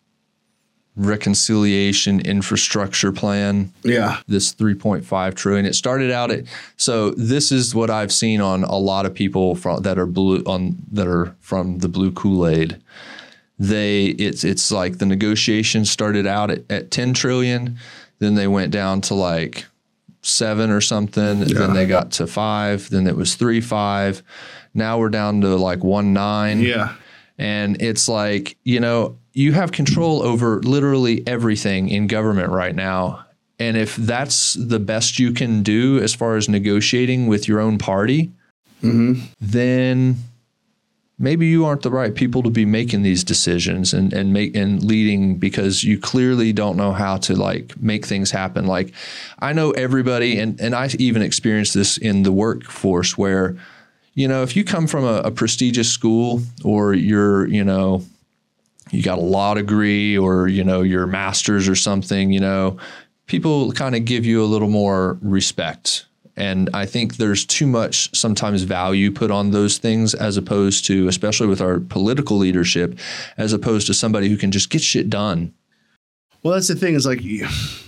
reconciliation infrastructure plan. Yeah. This three point five trillion. It started out at, so this is what I've seen on a lot of people from that are blue on that are from the blue Kool-Aid. They it's it's like the negotiations started out at, at ten trillion, then they went down to like seven or something, yeah. Then they got to five, then it was three five. Now we're down to like one nine. Yeah. And it's like, you know, you have control over literally everything in government right now. And if that's the best you can do as far as negotiating with your own party, mm-hmm. then maybe you aren't the right people to be making these decisions and, and make and leading, because you clearly don't know how to like make things happen. Like, I know everybody, and, and I even experienced this in the workforce where, you know, if you come from a, a prestigious school, or you're, you know, you got a law degree, or, you know, your master's or something, you know, people kind of give you a little more respect. And I think there's too much sometimes value put on those things, as opposed to, especially with our political leadership, as opposed to somebody who can just get shit done. Well, that's the thing, is like,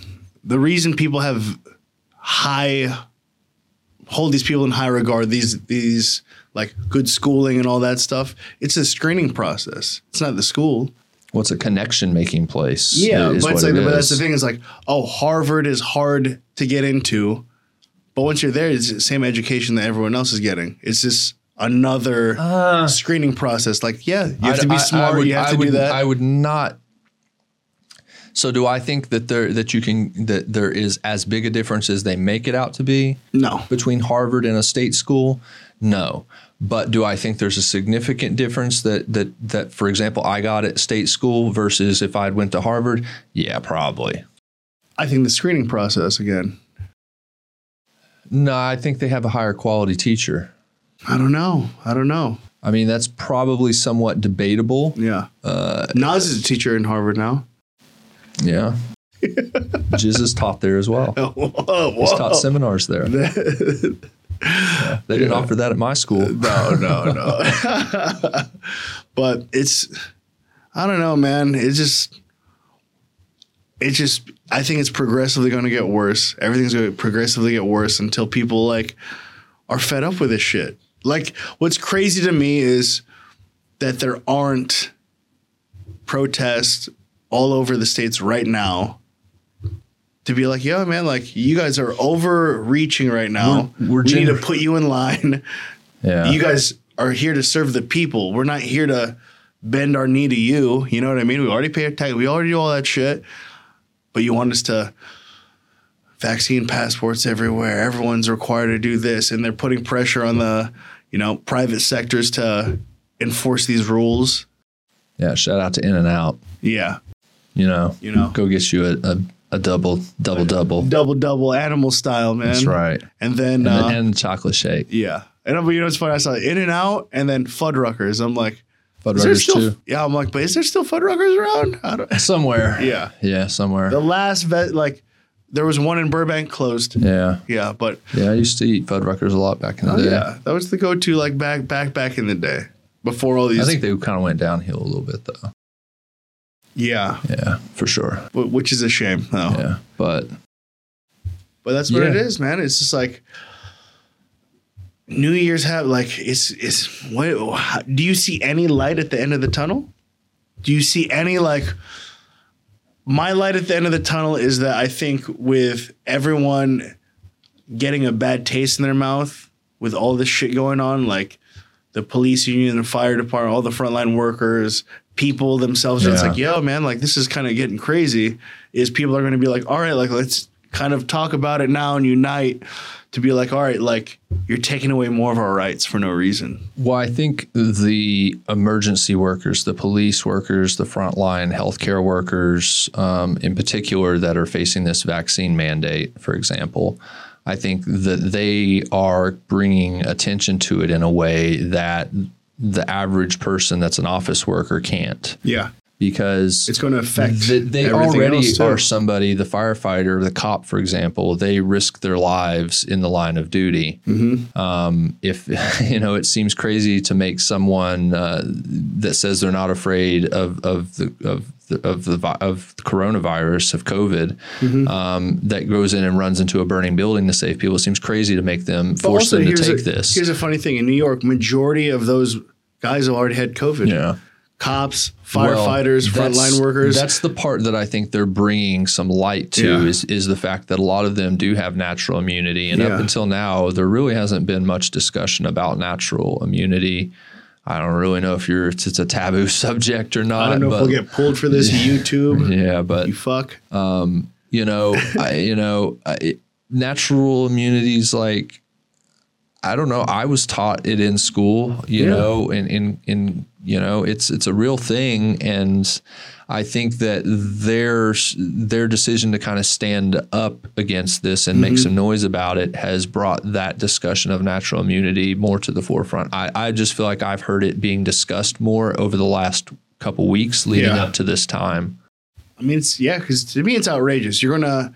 the reason people have high hold these people in high regard, these these like good schooling and all that stuff, it's a screening process. It's not the school. What's a connection making place? Yeah, is but, it's what like, it but that's the is. thing is like, oh, Harvard is hard to get into, but once you're there, it's the same education that everyone else is getting. It's just another Uh, screening process. Like, yeah, you have I- to be I- smart. I would- you have I to would, do that. I would not. So do I think that there that you can that there is as big a difference as they make it out to be no. between Harvard and a state school? No. But do I think there's a significant difference that that that for example I got at state school versus if I'd went to Harvard? Yeah, probably. I think the screening process again. No, I think they have a higher quality teacher. I don't know. I don't know. I mean, that's probably somewhat debatable. Yeah. Uh, Nas is a teacher in Harvard now. yeah. Jiz is taught there as well. Whoa, whoa. He's taught seminars there. Yeah, they didn't Yeah. offer that at my school. No, no, no. But it's, I don't know, man. It's just, it's just, I think it's progressively going to get worse. Everything's going to progressively get worse until people like are fed up with this shit. Like, what's crazy to me is that there aren't protests all over the states right now to be like, yo, man, like you guys are overreaching right now. We're- we're we need to gener- put you in line. Yeah. You guys are here to serve the people. We're not here to bend our knee to you. You know what I mean? We already pay our tax. We already do all that shit. But you want us to vaccine passports everywhere. Everyone's required to do this. And they're putting pressure on the, you know, private sectors to enforce these rules. Yeah. Shout out to In and Out. Yeah. You know, You know. go get you a, a, a double, double, double. Double, double animal style, man. That's right. And then, And, uh, then and chocolate shake. yeah. And but you know what's funny? I saw In and Out and then Fuddruckers. I'm like, is there Fuddruckers still, too. yeah, I'm like, but is there still Fuddruckers around? I don't, Somewhere. yeah. Yeah. Somewhere. The last vet, like, there was one in Burbank closed. yeah. Yeah, but Yeah. I used to eat Fuddruckers a lot back in the oh, day. yeah, that was the go-to, like back, back, back in the day, before all these. I think they kind of went downhill a little bit though. yeah, Yeah, for sure. wh- which is a shame. though. Yeah. But But that's what Yeah. it is, man. It's just like New Year's have like it's it's. What how- do you see any light at the end of the tunnel? Do you see any like? My light at the end of the tunnel is that I think with everyone getting a bad taste in their mouth with all this shit going on, like the police union, the fire department, all the frontline workers, people themselves, it's Yeah. like, yo, man, like this is kind of getting crazy. Is people are going to be like, all right, like let's kind of talk about it now and unite to be like, all right, like you're taking away more of our rights for no reason. Well, I think the emergency workers, the police workers, the frontline healthcare workers, um, in particular, that are facing this vaccine mandate, for example, I think that they are bringing attention to it in a way that the average person that's an office worker can't. Yeah. Because It's going to affect th- they everything already else, too. are somebody, the firefighter, the cop, for example, they risk their lives in the line of duty. Mm-hmm. Um, if, you know, it seems crazy to make someone uh, that says they're not afraid of, of the, of the, of the, vi- of the coronavirus, of COVID, Mm-hmm. um, that goes in and runs into a burning building to save people. It seems crazy to make them, force them to here's take a, this. Here's a funny thing. In New York, majority of those guys have already had COVID. Yeah. Cops, firefighters, Well, frontline that's- workers. That's the part that I think they're bringing some light to Yeah. is is the fact that a lot of them do have natural immunity. And Yeah. up until now, there really hasn't been much discussion about natural immunity. I don't really know if you're if it's a taboo subject or not. I don't know but, if we'll get pulled for this YouTube. Yeah, but You fuck. you know, I, you know, I, natural immunities like. I don't know. I was taught it in school, you Yeah. know, and in, in, you know, it's, it's a real thing. And I think that their, their decision to kind of stand up against this and Mm-hmm. make some noise about it has brought that discussion of natural immunity more to the forefront. I, I just feel like I've heard it being discussed more over the last couple weeks leading Yeah. up to this time. I mean, it's, yeah, because to me, it's outrageous. You're gonna,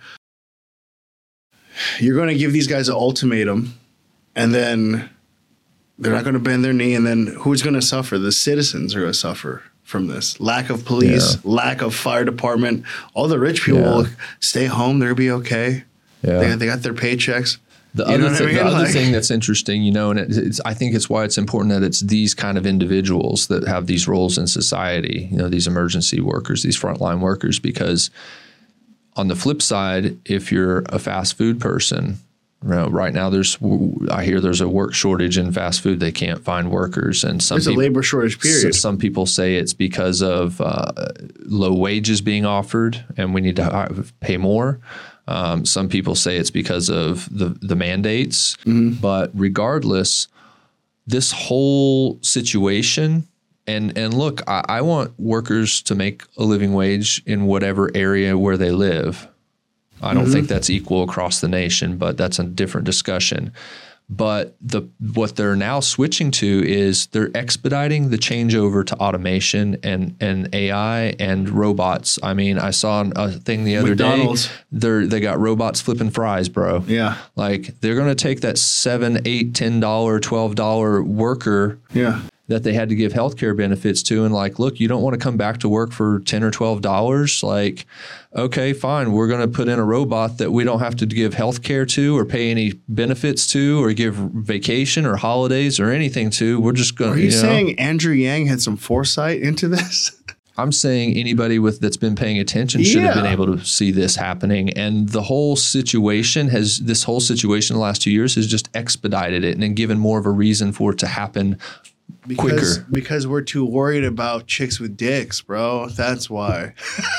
you're gonna give these guys an ultimatum, and then they're not gonna bend their knee, and then who's gonna suffer? The citizens are gonna suffer from this. Lack of police, Yeah. lack of fire department. All the rich people Yeah. will stay home. They'll be okay. Yeah. They, they got their paychecks. The You know other, what I thing, mean? the other Like- thing that's interesting, you know, and it, it's, I think it's why it's important that it's these kind of individuals that have these roles in society, you know, these emergency workers, these frontline workers, because on the flip side, if you're a fast food person, you know, right now there's, I hear there's a work shortage in fast food. They can't find workers. And some There's a people, labor shortage, period. some people say it's because of uh, low wages being offered and we need to hi- pay more. Um, some people say it's because of the, the mandates, Mm-hmm. but regardless, this whole situation, and and look, I, I want workers to make a living wage in whatever area where they live. I don't Mm-hmm. think that's equal across the nation, but that's a different discussion. But the what they're now switching to is they're expediting the changeover to automation and, and A I and robots. I mean, I saw a thing the other McDonald's. day. They're they got robots flipping fries, bro. Yeah. Like they're gonna take that seven, eight, ten dollar, twelve dollar worker Yeah. that they had to give healthcare benefits to, and like, look, you don't want to come back to work for ten or twelve dollars. Like, okay, fine, we're going to put in a robot that we don't have to give healthcare to, or pay any benefits to, or give vacation or holidays or anything to. We're just going. Are you, you know, saying Andrew Yang had some foresight into this? I'm saying anybody with that's been paying attention should have been Yeah. able to see this happening. And the whole situation has this whole situation the last two years has just expedited it and then given more of a reason for it to happen. Because, Quicker. because we're too worried about chicks with dicks, bro. That's why.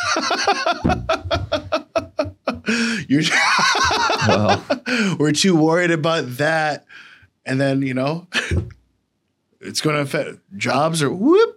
You're Well, we're too worried about that. And then, you know, it's going to affect jobs or whoop,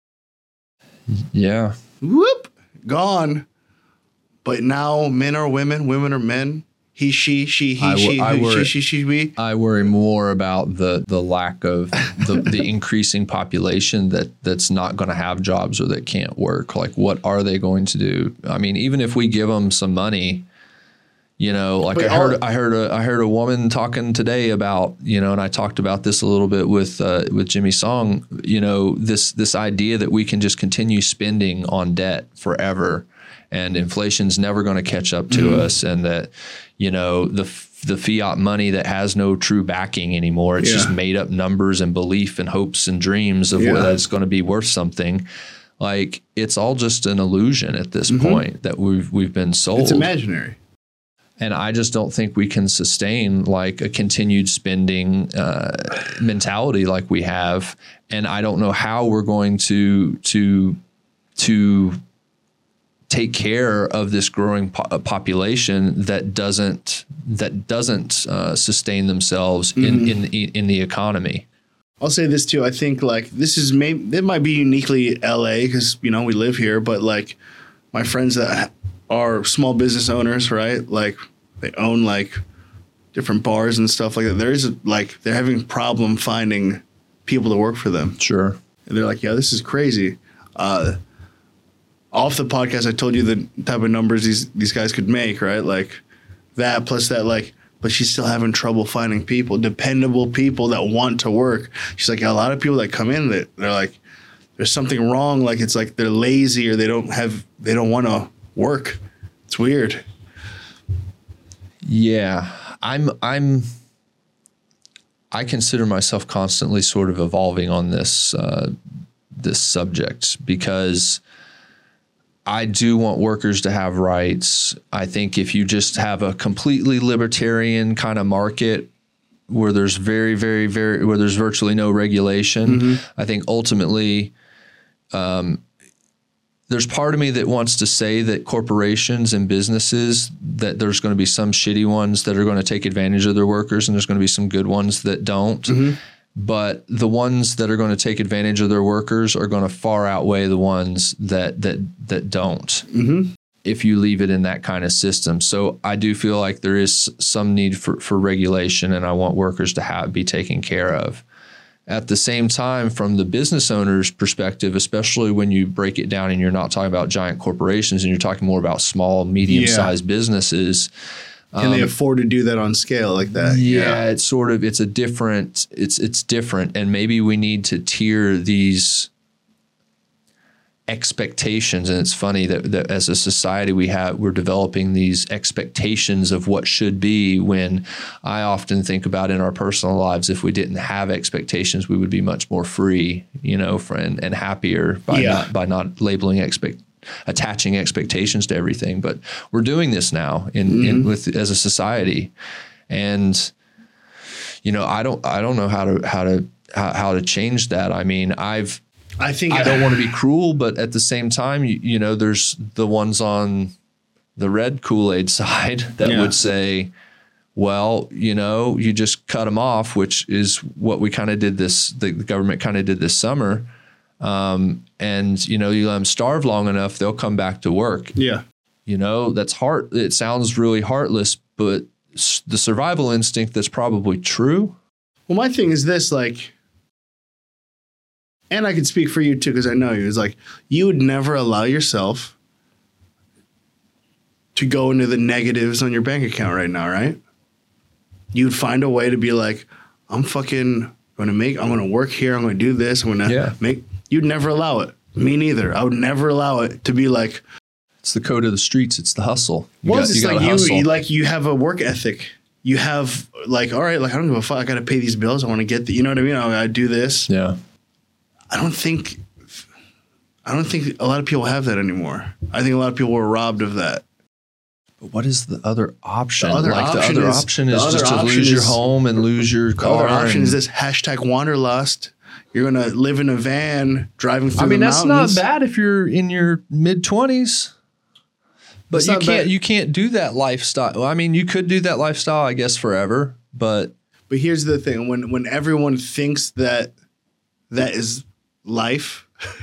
yeah. whoop, gone. But now men are women, women are men. He, she, she, he, I wo- she, I he, worry- she, she, she, we. I worry more about the the lack of the, the increasing population that that's not going to have jobs or that can't work. Like, what are they going to do? I mean, even if we give them some money, you know, like But I heard, all- I heard a I heard a woman talking today about, you know, and I talked about this a little bit with uh, with Jimmy Song. You know, this this idea that we can just continue spending on debt forever, and inflation's never going to catch up to Mm-hmm. us, and that, you know, the the fiat money that has no true backing anymore. It's Yeah. just made up numbers and belief and hopes and dreams of Yeah. whether it's going to be worth something. Like, it's all just an illusion at this point that we've we've been sold. It's imaginary. And I just don't think we can sustain like a continued spending uh, mentality like we have. And I don't know how we're going to to to take care of this growing po- population that doesn't that doesn't uh, sustain themselves in, in in the economy. I'll say this too. I think like this is maybe it might be uniquely L A because you know we live here, but like my friends that are small business owners, right? Like they own like different bars and stuff like that. There's like they're having a problem finding people to work for them. Sure. And they're like, yeah, this is crazy. Uh, off the podcast, I told you the type of numbers these these guys could make, right? Like that plus that, like, but she's still having trouble finding people, dependable people that want to work. She's like, yeah, a lot of people that come in that they're like, there's something wrong. Like it's like they're lazy or they don't have, they don't want to work. It's weird. Yeah, I'm I'm I consider myself constantly sort of evolving on this uh, this subject because I do want workers to have rights. I think if you just have a completely libertarian kind of market where there's very, very, very where there's virtually no regulation, mm-hmm. I think ultimately um, there's part of me that wants to say that corporations and businesses, that there's going to be some shitty ones that are going to take advantage of their workers and there's going to be some good ones that don't. Mm-hmm. But the ones that are going to take advantage of their workers are going to far outweigh the ones that that that don't. Mm-hmm. If you leave it in that kind of system. So I do feel like there is some need for, for regulation, and I want workers to have be taken care of. At the same time, from the business owner's perspective, especially when you break it down and you're not talking about giant corporations and you're talking more about small, medium-sized yeah. businesses. Can um, they afford to do that on scale like that? Yeah, yeah, it's sort of, it's a different, it's it's different. And maybe we need to tier these, expectations. And it's funny that, that as a society we have, we're developing these expectations of what should be, when I often think about in our personal lives, if we didn't have expectations, we would be much more free, you know, and, and happier by Yeah. not, by not labeling expect attaching expectations to everything. But we're doing this now in, mm-hmm. in with as a society. And, you know, I don't, I don't know how to, how to, how, how to change that. I mean, I've, I think I don't want to be cruel, but at the same time, you, you know, there's the ones on the red Kool-Aid side that Yeah. would say, well, you know, you just cut them off, which is what we kind of did this, the, the government kind of did this summer. Um, and, you know, you let them starve long enough, they'll come back to work. Yeah. You know, that's heart. It sounds really heartless, but s- the survival instinct, that's probably true. Well, my thing is this, like, and I can speak for you too, because I know you, is like, you would never allow yourself to go into the negatives on your bank account right now, right? You'd find a way to be like, I'm fucking going to make, I'm going to work here. I'm going to do this. I'm going to Yeah. make, you'd never allow it. Me neither. I would never allow it to be like, It's the code of the streets. It's the hustle. You well, got- it's you just gotta like you, hustle. you, like you have a work ethic. You have like, all right, like, I don't give a fuck. I got to pay these bills. I want to get the, you know what I mean? I, I do this. Yeah. I don't think, I don't think a lot of people have that anymore. I think a lot of people were robbed of that. But what is the other option? The other like option the other is- option the is other just to option lose your is- home and lose your The car. other option and- is this hashtag wanderlust. You're going to live in a van driving through I mean, the that's mountains. not bad if you're in your mid twenties. But It's you not can't bad. you can't do that lifestyle. Well, I mean, you could do that lifestyle, I guess, forever. But But here's the thing. When, when everyone thinks that that is life,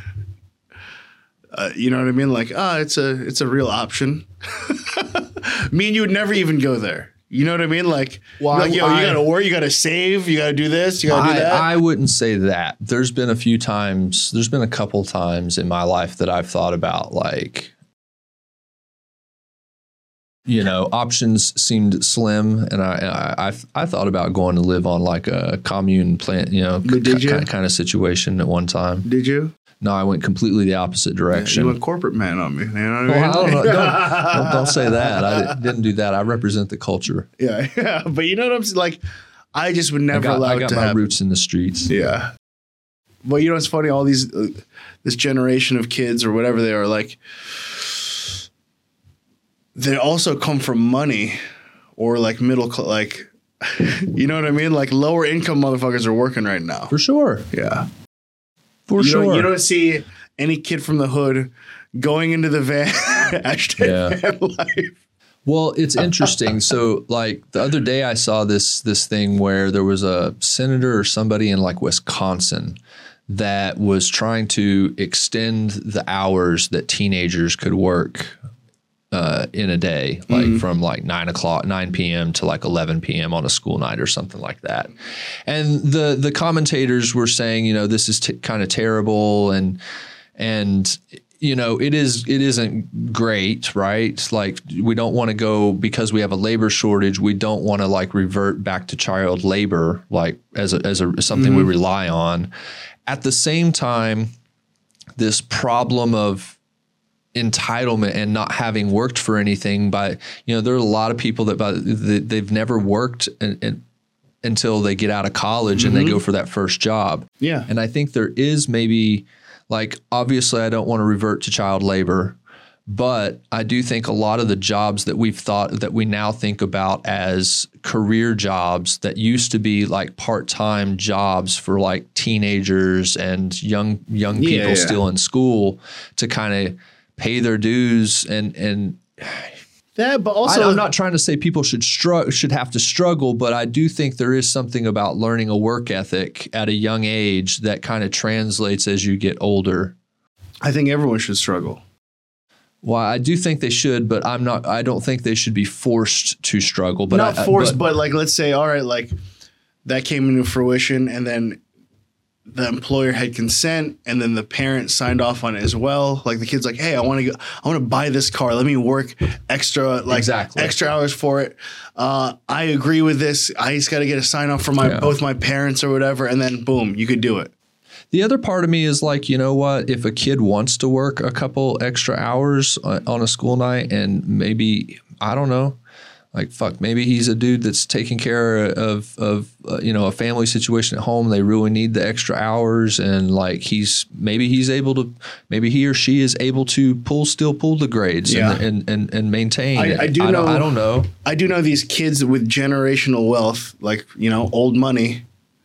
uh, you know what I mean? Like, ah, it's a, it's a real option. Me and you would never even go there. You know what I mean? Like, Well, like yo, I- you got to work, you got to save, you got to do this, you got to do I, that. I wouldn't say that. There's been a few times, there's been a couple times in my life that I've thought about, like, you know, options seemed slim, and I, I I I thought about going to live on like a commune plant, you know, But did you? kind, kind of situation at one time. Did you? No, I went completely the opposite direction. You went corporate man on me. You know what I mean? Well, I don't, know. Don't, don't, don't say that. I di- didn't do that. I represent the culture. Yeah, yeah. But you know what I'm saying? Like, I just would I never got, allow I it got to my happen. roots in the streets. Yeah. But you know what's funny? All these, uh, this generation of kids or whatever they are, like, they also come from money or like middle, cl- like, you know what I mean? Like lower income motherfuckers are working right now. For sure. Yeah. For you sure. Don't, you don't see any kid from the hood going into the van. Hashtag Yeah. van life. Well, it's interesting. So, like the other day, I saw this this thing where there was a senator or somebody in like Wisconsin that was trying to extend the hours that teenagers could work uh, in a day, like Mm-hmm. from like nine o'clock, nine p.m. to like eleven p.m. on a school night or something like that. And the the commentators were saying, you know, this is t- kind of terrible, and and you know, it is it isn't great, right? Like we don't want to go because we have a labor shortage. We don't want to like revert back to child labor, like as a, as a something we rely on. At the same time, this problem of entitlement and not having worked for anything by, you know, there are a lot of people that by that they've never worked and, and until they get out of college and they go for that first job. Yeah. And I think there is maybe like, obviously I don't want to revert to child labor, but I do think a lot of the jobs that we've thought that we now think about as career jobs that used to be like part-time jobs for like teenagers and young, young Yeah, people yeah. still in school to kind of pay their dues and, and That, but I, also, I'm not trying to say people should str- should have to struggle, but I do think there is something about learning a work ethic at a young age that kind of translates as you get older. I think everyone should struggle. Well, I do think they should, but I'm not. I don't think they should be forced to struggle. But not I, forced, but, but, like, let's say, all right, like that came into fruition, and then the employer had consent, and then the parent signed off on it as well. Like the kid's like, hey, I want to go, I want to buy this car. Let me work extra, like Exactly. extra hours for it. Uh, I agree with this. I just got to get a sign off from my Yeah. both my parents or whatever, and then boom, you could do it. The other part of me is like, you know what? If a kid wants to work a couple extra hours on a school night and maybe, I don't know, like, fuck, maybe he's a dude that's taking care of, of uh, you know, a family situation at home. They really need the extra hours. And like, he's, maybe he's able to, maybe he or she is able to pull, still pull the grades Yeah. and, and, and, and maintain I, it. I do I know. don't, I don't know. I do know these kids with generational wealth, like, you know, old money.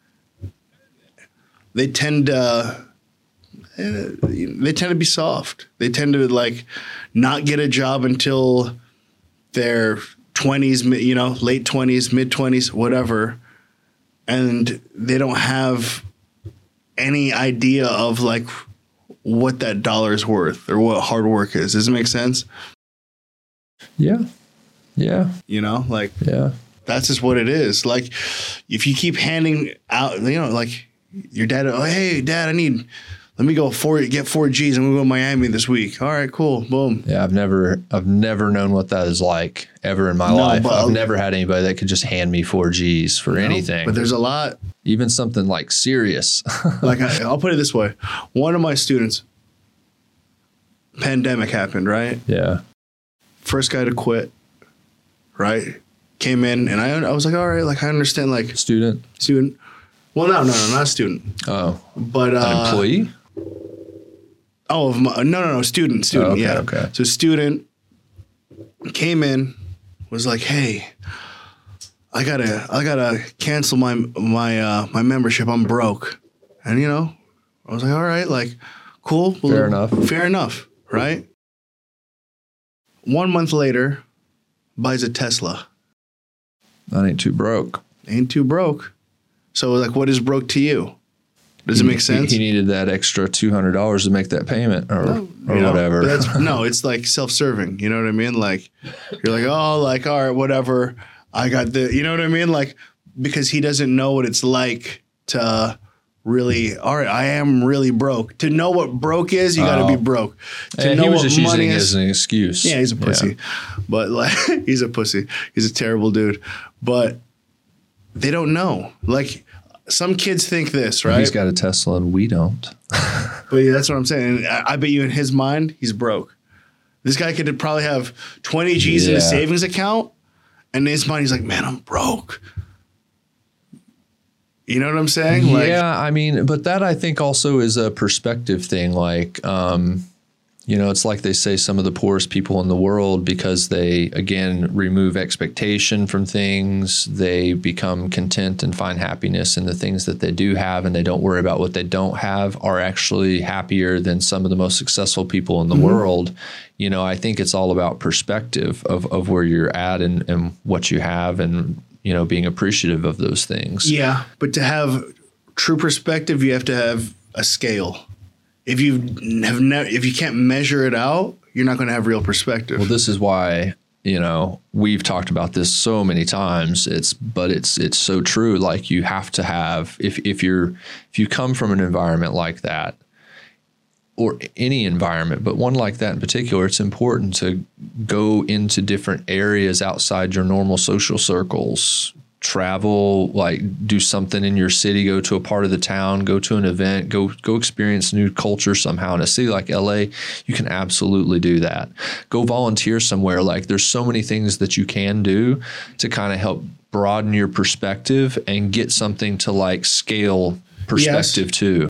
They tend to, uh, they tend to be soft. They tend to like not get a job until they're twenties, you know, late twenties, mid twenties, whatever. And they don't have any idea of like what that dollar is worth or what hard work is. Does it make sense? Yeah. Yeah. You know, like Yeah. that's just what it is. Like if you keep handing out, you know, like your dad, oh, hey, dad, I need, let me go four, get four G's. I'm going to go to Miami this week. All right, cool. Boom. Yeah, I've never, I've never known what that is like ever in my No, life. but- I've never had anybody that could just hand me four G's for anything. But there's a lot. Even something like serious. Like I, I'll put it this way. One of my students, pandemic happened, right? Yeah. First guy to quit, right? Came in and I, I was like, all right, like I understand like Student. student. Well, no, no, no, not student, Oh, but uh, an employee. Oh, of my, no, no, no, student, student, Oh, okay, yeah. okay. So student came in, was like, "Hey, I gotta, I gotta cancel my my uh, my membership. I'm broke," and you know, I was like, "All right, like, cool, well, Fair enough. fair enough, right?" One month later, buys a Tesla. That ain't too broke. Ain't too broke. So, like, what is broke to you? Does it make sense? He, he needed that extra two hundred dollars to make that payment or, No, or you know, whatever. but that's, no, it's like self-serving. You know what I mean? Like you're like, oh, like all right, whatever. I got the. You know what I mean? Like because he doesn't know what it's like to really. All right, I am really broke. To know what broke is, you got to Oh. be broke. To And know he was what just money using it is. as an excuse. Yeah, he's a pussy. But like he's a pussy. He's a terrible dude. But they don't know. Like some kids think this, right? He's got a Tesla and we don't. But yeah, that's what I'm saying. And I, I bet you in his mind, he's broke. This guy could probably have twenty G's in a Yeah. savings account. And in his mind, he's like, man, I'm broke. You know what I'm saying? Like, Yeah, I mean, but that I think also is a perspective thing. Like, um, you know, it's like they say some of the poorest people in the world because they, again, remove expectation from things. They become content and find happiness in the things that they do have, and they don't worry about what they don't have, are actually happier than some of the most successful people in the world. You know, I think it's all about perspective of, of where you're at and, and what you have and, you know, being appreciative of those things. yeah. But to have true perspective, you have to have a scale. If you have ne- if you can't measure it out, you're not going to have real perspective. Well, this is why, you know, we've talked about this so many times. It's, but it's, it's so true. Like you have to have, if, if you're, if you come from an environment like that or any environment, but one like that in particular, it's important to go into different areas outside your normal social circles, travel, like do something in your city, go to a part of the town, go to an event, go go experience new culture somehow. In a city like L A, you can absolutely do that. Go volunteer somewhere. Like there's so many things that you can do to kind of help broaden your perspective and get something to like scale perspective Yes. too.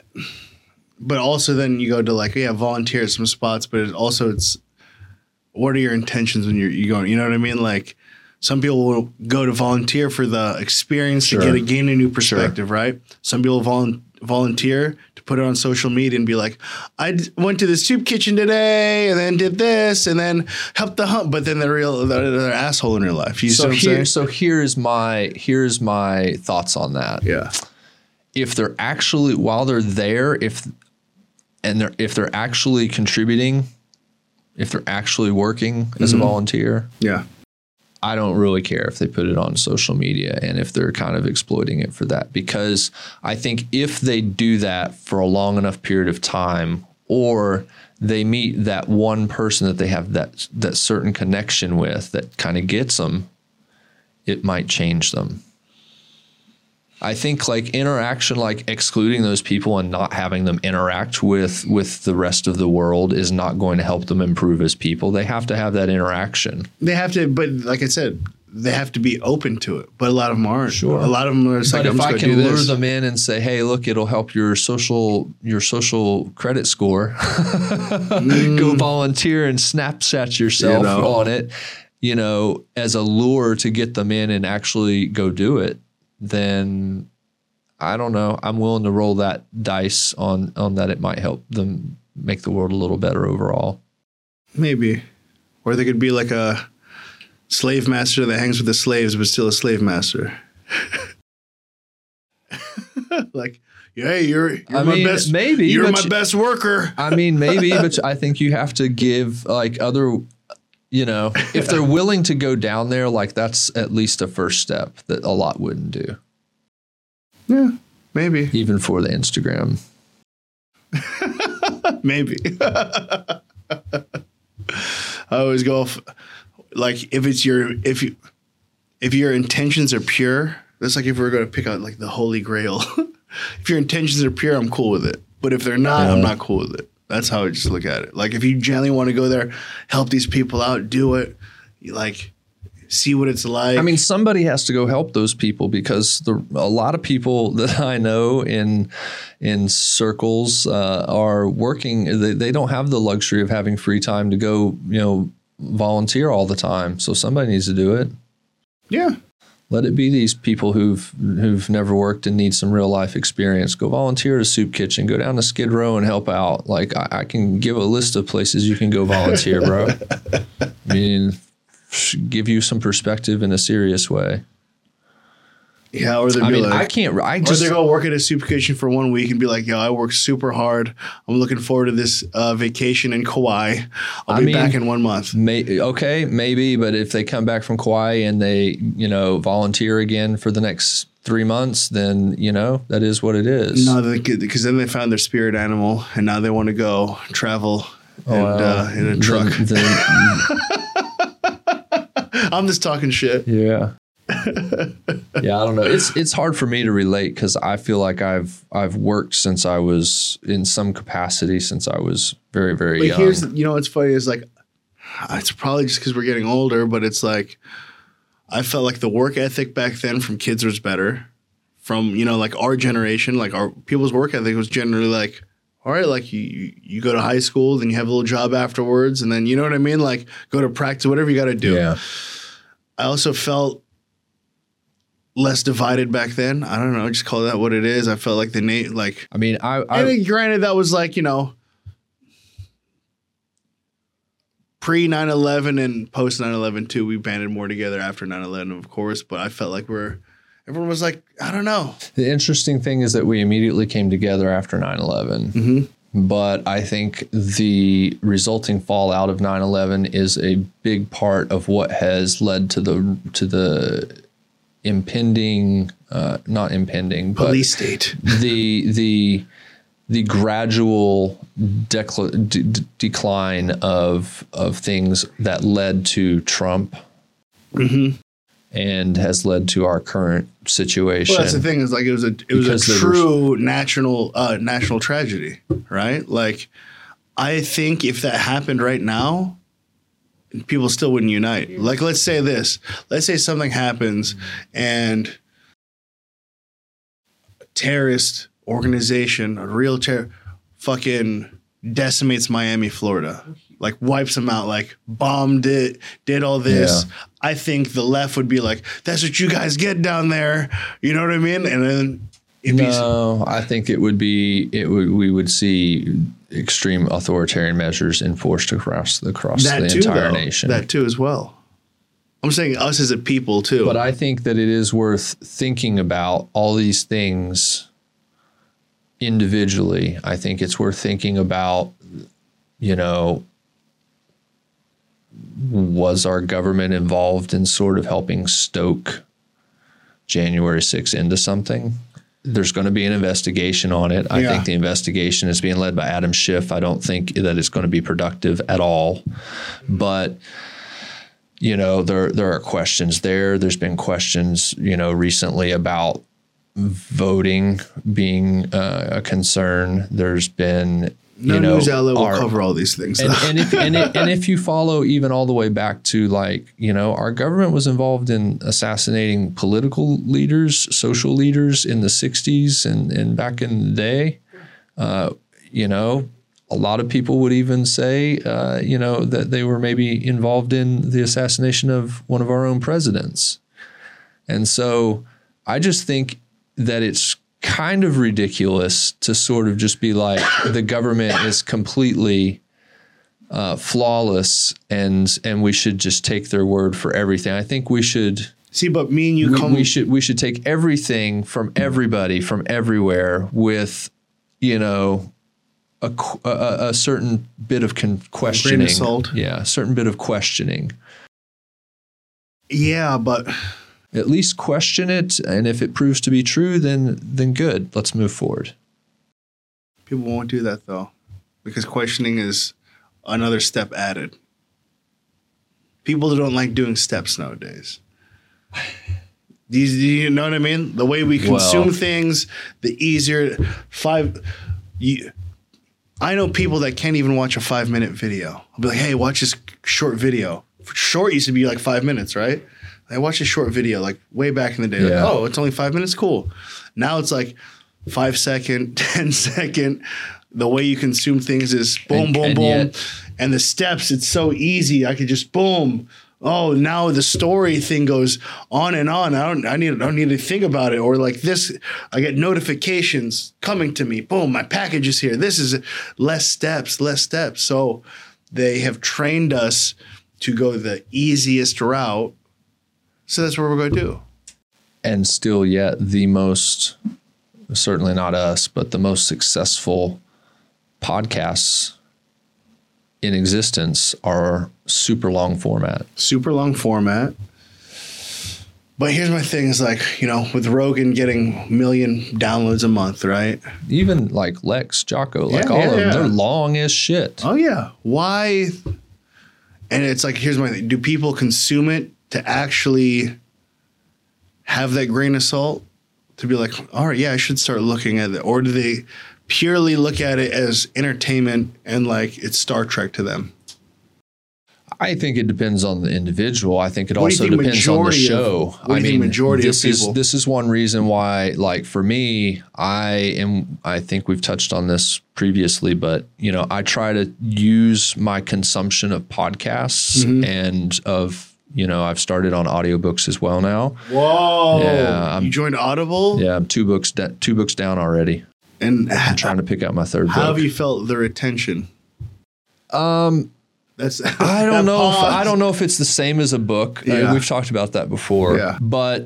But also then you go to like, yeah, volunteer at some spots, but it also it's, what are your intentions when you're you going, you know what I mean? Like some people will go to volunteer for the experience Sure. to get a gain a new perspective, right? Some people volu- volunteer to put it on social media and be like, I d- went to the soup kitchen today and then did this and then helped the hump, but then they're real, they're, they're an asshole in real life. You see So what I'm here, saying? so here's my here's my thoughts on that. Yeah. If they're actually while they're there, if and they're if they're actually contributing, if they're actually working as a volunteer, Yeah. I don't really care if they put it on social media and if they're kind of exploiting it for that, because I think if they do that for a long enough period of time, or they meet that one person that they have that that certain connection with that kind of gets them, it might change them. I think like interaction, like excluding those people and not having them interact with with the rest of the world is not going to help them improve as people. They have to have that interaction. They have to, but like I said, they have to be open to it. But a lot of them aren't. Sure. A lot of them are just But like, I'm if just I going to can do lure this. them in and say, "Hey, look, it'll help your social your social credit score. Mm. Go volunteer and Snapchat yourself You know. on it," you know, as a lure to get them in and actually go do it, then I don't know. I'm willing to roll that dice on on that. It might help them make the world a little better overall. Maybe. Or they could be like a slave master that hangs with the slaves, but still a slave master. Like, hey, you're, you're I my mean, best. maybe, You're but my you- best worker. I mean, maybe, but I think you have to give like other, you know, if they're willing to go down there, like that's at least a first step that a lot wouldn't do, Yeah, maybe. even for the Instagram. Maybe. I always go off, like if it's your if you if your intentions are pure, that's like if we we're going to pick out like the Holy Grail. If your intentions are pure, I'm cool with it. But if they're not, Yeah. I'm not cool with it. That's how I just look at it. Like if you genuinely want to go there, help these people out, do it. You like see what it's like. I mean, somebody has to go help those people because the, a lot of people that I know in in circles uh, are working. They, they don't have the luxury of having free time to go, you know, volunteer all the time. So somebody needs to do it. yeah. Let it be these people who've who've never worked and need some real life experience. Go volunteer at a soup kitchen. Go down to Skid Row and help out. Like I, I can give a list of places you can go volunteer, bro. I mean, give you some perspective in a serious way. Yeah, or they'd be I mean, like, I can't. I or just they go work at a soup kitchen for one week and be like, yo, I worked super hard. I'm looking forward to this uh, vacation in Kauai. I'll I be mean, back in one month. May, okay, maybe, but if they come back from Kauai and they, you know, volunteer again for the next three months, then, you know, that is what it is. No, because then they found their spirit animal and now they want to go travel and, Well, uh, in a truck. then- then- I'm just talking shit. yeah. Yeah, I don't know. It's it's hard for me to relate because I feel like I've I've worked since I was in some capacity since I was very very But young. here's, you know, what's funny is like, it's probably just because we're getting older, but it's like, I felt like the work ethic back then from kids was better. From, you know, like our generation, like our people's work ethic was generally like, all right, like you you go to high school, then you have a little job afterwards, and then, you know what I mean? Like go to practice, whatever you got to do. Yeah. I also felt less divided back then. I don't know, just call that what it is. I felt like the na- like, I mean, I, I and then granted that was like, you know, pre nine eleven and post nine eleven too. We banded more together after nine eleven, of course, but I felt like we're everyone was like, I don't know. the interesting thing is that we immediately came together after nine eleven. Mm-hmm. But I think the resulting fallout of nine eleven is a big part of what has led to the to the impending, uh, not impending, Police state. but the the the gradual decl- d- d- decline of of things that led to Trump Mm-hmm. and has led to our current situation. Well, that's the thing is like it was a it was Because a there true national uh, national tragedy, right? Like I think if that happened right now, people still wouldn't unite. Like let's say this, let's say something happens and a terrorist organization, a real terror, fucking decimates Miami, Florida. Like wipes them out, like bombed it, did all this. Yeah. I think the left would be like, "That's what you guys get down there." You know what I mean? And then it'd be No, I think it would be it would we would see extreme authoritarian measures enforced across the across that the too, entire though. nation. That too, as well. I'm saying us as a people too. But I think that it is worth thinking about all these things individually. I think it's worth thinking about, you know, was our government involved in sort of helping stoke January sixth into something? There's going to be an investigation on it. I Yeah. think the investigation is being led by Adam Schiff. I don't think that it's going to be productive at all. But, you know, there there are questions there. There's been questions, you know, recently about voting being uh, a concern. There's been, No you know, news outlet will our- cover all these things. and, though. and if and, it, and if you follow even all the way back to like, you know, our government was involved in assassinating political leaders, social leaders in the sixties and, and back in the day. Uh, you know, a lot of people would even say, uh, you know, that they were maybe involved in the assassination of one of our own presidents. And so I just think that it's kind of ridiculous to sort of just be like the government is completely uh, flawless and and we should just take their word for everything. I think we should See, but me and you we, come. we should we should take everything from everybody from everywhere with, you know, a, qu- a, a certain bit of con- questioning. salt. Yeah, a certain bit of questioning. Yeah, but At least question it, and if it proves to be true, then then good. Let's move forward. people won't do that though, because questioning is another step added. People don't like doing steps nowadays. These, you know what I mean? The way we consume Well- things, the easier five. You, I know people that can't even watch a five minute video. I'll be like, hey, watch this short video. Short used to be like five minutes, right? I watched a short video like way back in the day. Like, Yeah. oh, it's only five minutes, cool. Now it's like five second, ten second. The way you consume things is boom, And- boom, and boom. yet- And the steps, it's so easy. I could just boom. Oh, now the story thing goes on and on. I don't I need I don't need to think about it. Or like this, I get notifications coming to me. Boom, my package is here. This is less steps, less steps. So they have trained us to go the easiest route. So that's what we're going to do. And still yet the most, certainly not us, but the most successful podcasts in existence are super long format. Super long format. But here's my thing is like, you know, with Rogan getting a million downloads a month, right? Even like Lex, Jocko, like Yeah, all yeah, of them, yeah. they're long as shit. Oh, yeah. Why? And it's like, here's my thing. Do people consume it to actually have that grain of salt? To be like, all right, yeah, I should start looking at it. Or do they purely look at it as entertainment and like it's Star Trek to them? I think it depends on the individual. I think it What do you also think depends on the majority of- show. what do you I think mean, majority of this is people- this is one reason why, like for me, I am. I think we've touched on this previously, but you know, I try to use my consumption of podcasts Mm-hmm. and of you know, I've started on audiobooks as well now. Whoa. Yeah, I'm- you joined Audible? Yeah, I'm two books da- two books down already. And I'm trying to pick out my third how book. have you felt their attention? um. That's I don't know. If, I don't know if it's the same as a book. Uh, Yeah. we've talked about that before. Yeah. But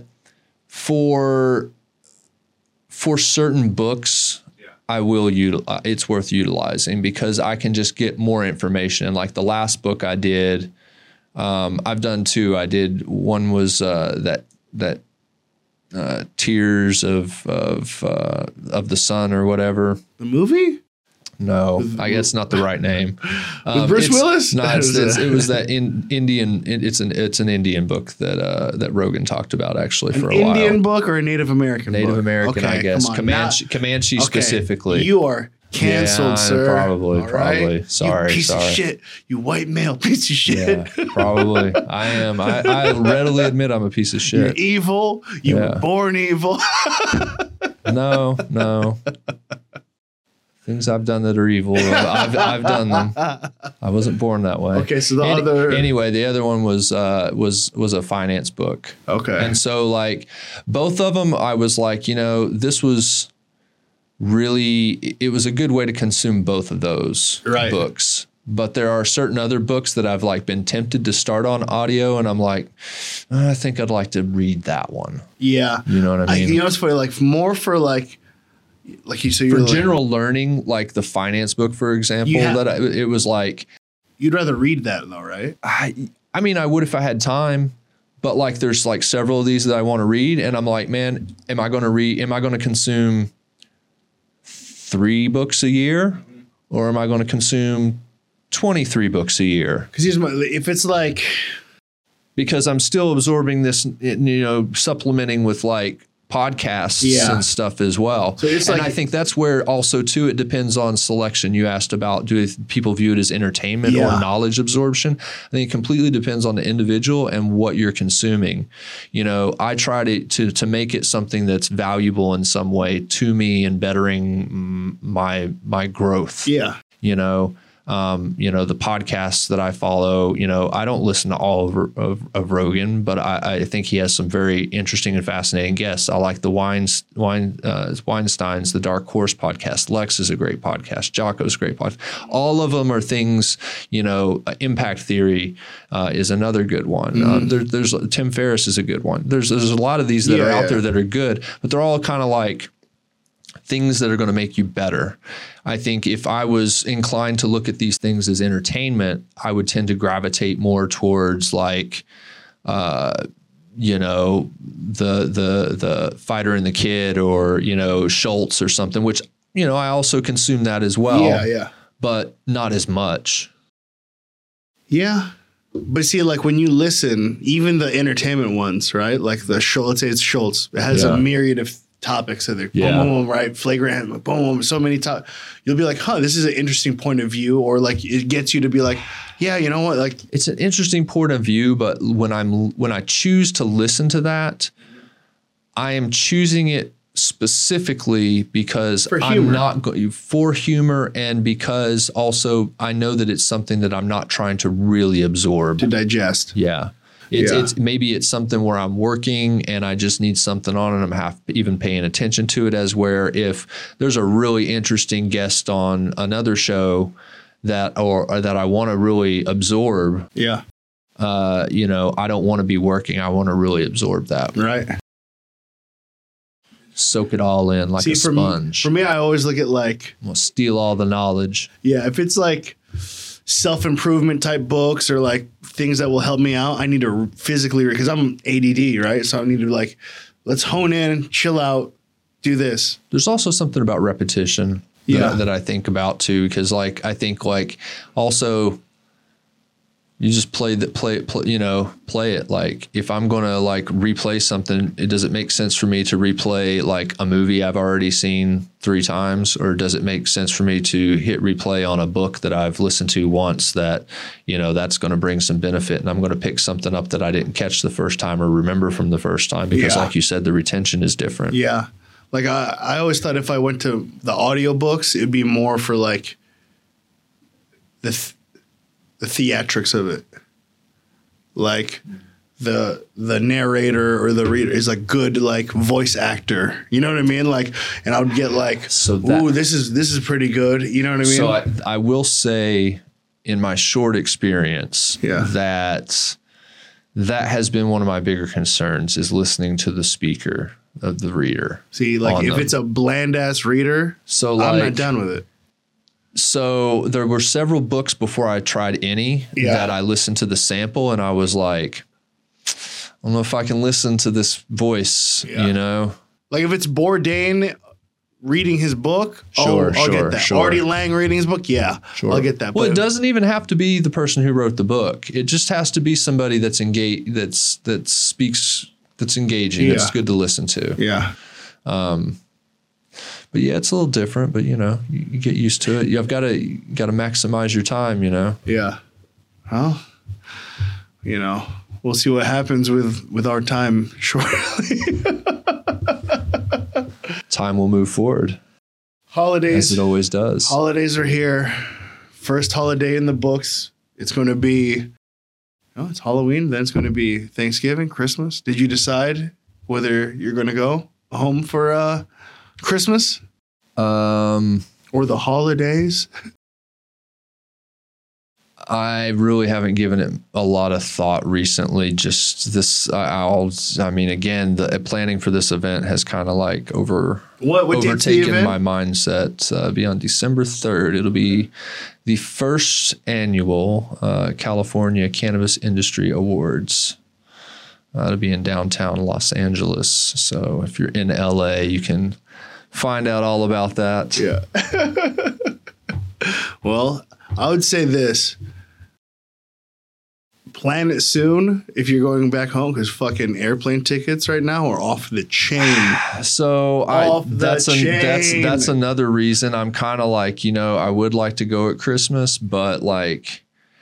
for for certain books, I will utilize. It's worth utilizing because I can just get more information. And like the last book I did, um, I've done two. I did one was uh, that that uh, Tears of of uh, of the Sun or whatever. The movie? No, I guess not the right name. Um, Bruce it's- Willis? No, it's, it's, it was that in Indian. It, it's an it's an Indian book that uh, that Rogan talked about actually for An a while. Indian book or a Native American book? Native American, I Okay, guess. come on. Comanche, Now- Comanche okay, specifically. You are canceled, Yeah, sir. probably, All probably. You Sorry, piece sorry. of shit. You white male piece of shit. yeah, probably. I am. I, I readily admit I'm a piece of You're shit. evil. You Yeah. were born evil. No, no. Things I've done that are evil. I've, I've done them. I wasn't born that way. Okay, so the Any- other- Anyway, the other one was uh, was was a finance book. Okay. And so like both of them, I was like, you know, this was really, it was a good way to consume both of those Right. books. But there are certain other books that I've like been tempted to start on audio, and I'm like, "Uh, I think I'd like to read that one. yeah. You know what I mean? you know, it's funny. Like more for like, like you. So you're For like, general learning, like the finance book, for example, You have- that I, it was like, You'd rather read that though, right? I, I mean, I would if I had time, but like, there's like several of these that I want to read, and I'm like, man, am I going to read? Am I going to consume three books a year, or am I going to consume twenty-three books a year? Because here's my. If it's like, Because I'm still absorbing this, you know, supplementing with like podcasts Yeah. and stuff as well. So it's and like- I think that's where also too, it depends on selection. You asked about, do people view it as entertainment Yeah. or knowledge absorption? I think it completely depends on the individual and what you're consuming. You know, I try to, to, to make it something that's valuable in some way to me and bettering mm, my, my growth. Yeah. You know, um, you know, the podcasts that I follow, you know, I don't listen to all of, of, of Rogan, but I, I think he has some very interesting and fascinating guests. I like the Wines, Wine, uh, Weinstein's, the Dark Horse podcast. Lex is a great podcast. Jocko's a great podcast. All of them are things, you know, Impact Theory uh, is another good one. Mm-hmm. Um, there, there's Tim Ferriss is a good one. There's, there's a lot of these that yeah, are out yeah. there that are good, but they're all kind of like things that are going to make you better. I think if I was inclined to look at these things as entertainment, I would tend to gravitate more towards like, uh, you know, the the the Fighter and the Kid, or you know, Schultz or something. Which, you know, I also consume that as well. Yeah, yeah, but not as much. Yeah. But see, like when you listen, even the entertainment ones, right? Like the Schultz, let's say it's Schultz, it has Yeah. a myriad of topics in there. Yeah. Boom, boom, boom, right? Flagrant, boom, boom, so many topics. You'll be like, huh, this is an interesting point of view. Or like it gets you to be like, yeah, you know what? Like, It's an interesting point of view, but when I'm when I choose to listen to that, I am choosing it specifically because For I'm humor. not going for humor, and because also I know that it's something that I'm not trying to really absorb. to digest. Yeah. It's, Yeah. it's maybe it's something where I'm working and I just need something on and I'm half even paying attention to it, as where if there's a really interesting guest on another show that or, or that I want to really absorb, Yeah. uh, you know, I don't want to be working. I want to really absorb that. Right. Soak it all in like See, a for me, sponge. for me, I always look at like, We'll steal all the knowledge. yeah, if it's like self-improvement type books or like things that will help me out, I need to physically, because I'm A D D, right? So I need to like, let's hone in, chill out, do this. There's also something about repetition that, Yeah. I, that I think about too, because like I think like also you just play that play it, play, you know, play it. Like if I'm going to like replay something, it does it make sense for me to replay like a movie I've already seen three times, or does it make sense for me to hit replay on a book that I've listened to once that, you know, that's going to bring some benefit, and I'm going to pick something up that I didn't catch the first time or remember from the first time, because Yeah. like you said, the retention is different. Yeah. Like I, I always thought if I went to the audiobooks, it'd be more for like the th- the theatrics of it. Like the the narrator or the reader is like good like voice actor. You know what I mean? Like, and I would get like, So that- ooh, this is this is pretty good. You know what I mean? So I, I will say, in my short experience, Yeah. that that has been one of my bigger concerns, is listening to the speaker of the reader. See, like on if them. it's a bland ass reader, So I'm like, not down with it. so there were several books before I tried any Yeah. that I listened to the sample and I was like, I don't know if I can listen to this voice, Yeah. you know? Like if it's Bourdain reading his book, Sure, oh, I'll sure, get that. sure. Artie Lang reading his book, yeah, I'll get that. Well, But it doesn't even have to be the person who wrote the book. It just has to be somebody that's engaged, that's that speaks, that's engaging. It's Yeah. good to listen to. Yeah. But yeah, it's a little different. But you know, you, you get used to it. You've got to you got to maximize your time. You know. Yeah. Well, you know, we'll see what happens with with our time shortly. Time will move forward as Holidays. it always does. Holidays are here. First holiday in the books. It's going to be. Oh, it's Halloween. Then it's going to be Thanksgiving, Christmas. Did you decide whether you're going to go home for uh, Christmas Um, or the holidays? I really haven't given it a lot of thought recently. Just this, I- I'll. I mean, again, the planning for this event has kind of like over. What? What date's the overtaken event? my mindset. Uh, be on December third. It'll be the first annual uh, California Cannabis Industry Awards. Uh, it'll be in downtown Los Angeles. So if you're in L A, you can find out all about that. Yeah. Well, I would say this. plan it soon if you're going back home because fucking airplane tickets right now are off the chain. So I, the that's, an, that's chain. that's another reason I'm kind of like, you know, I would like to go at Christmas, but like,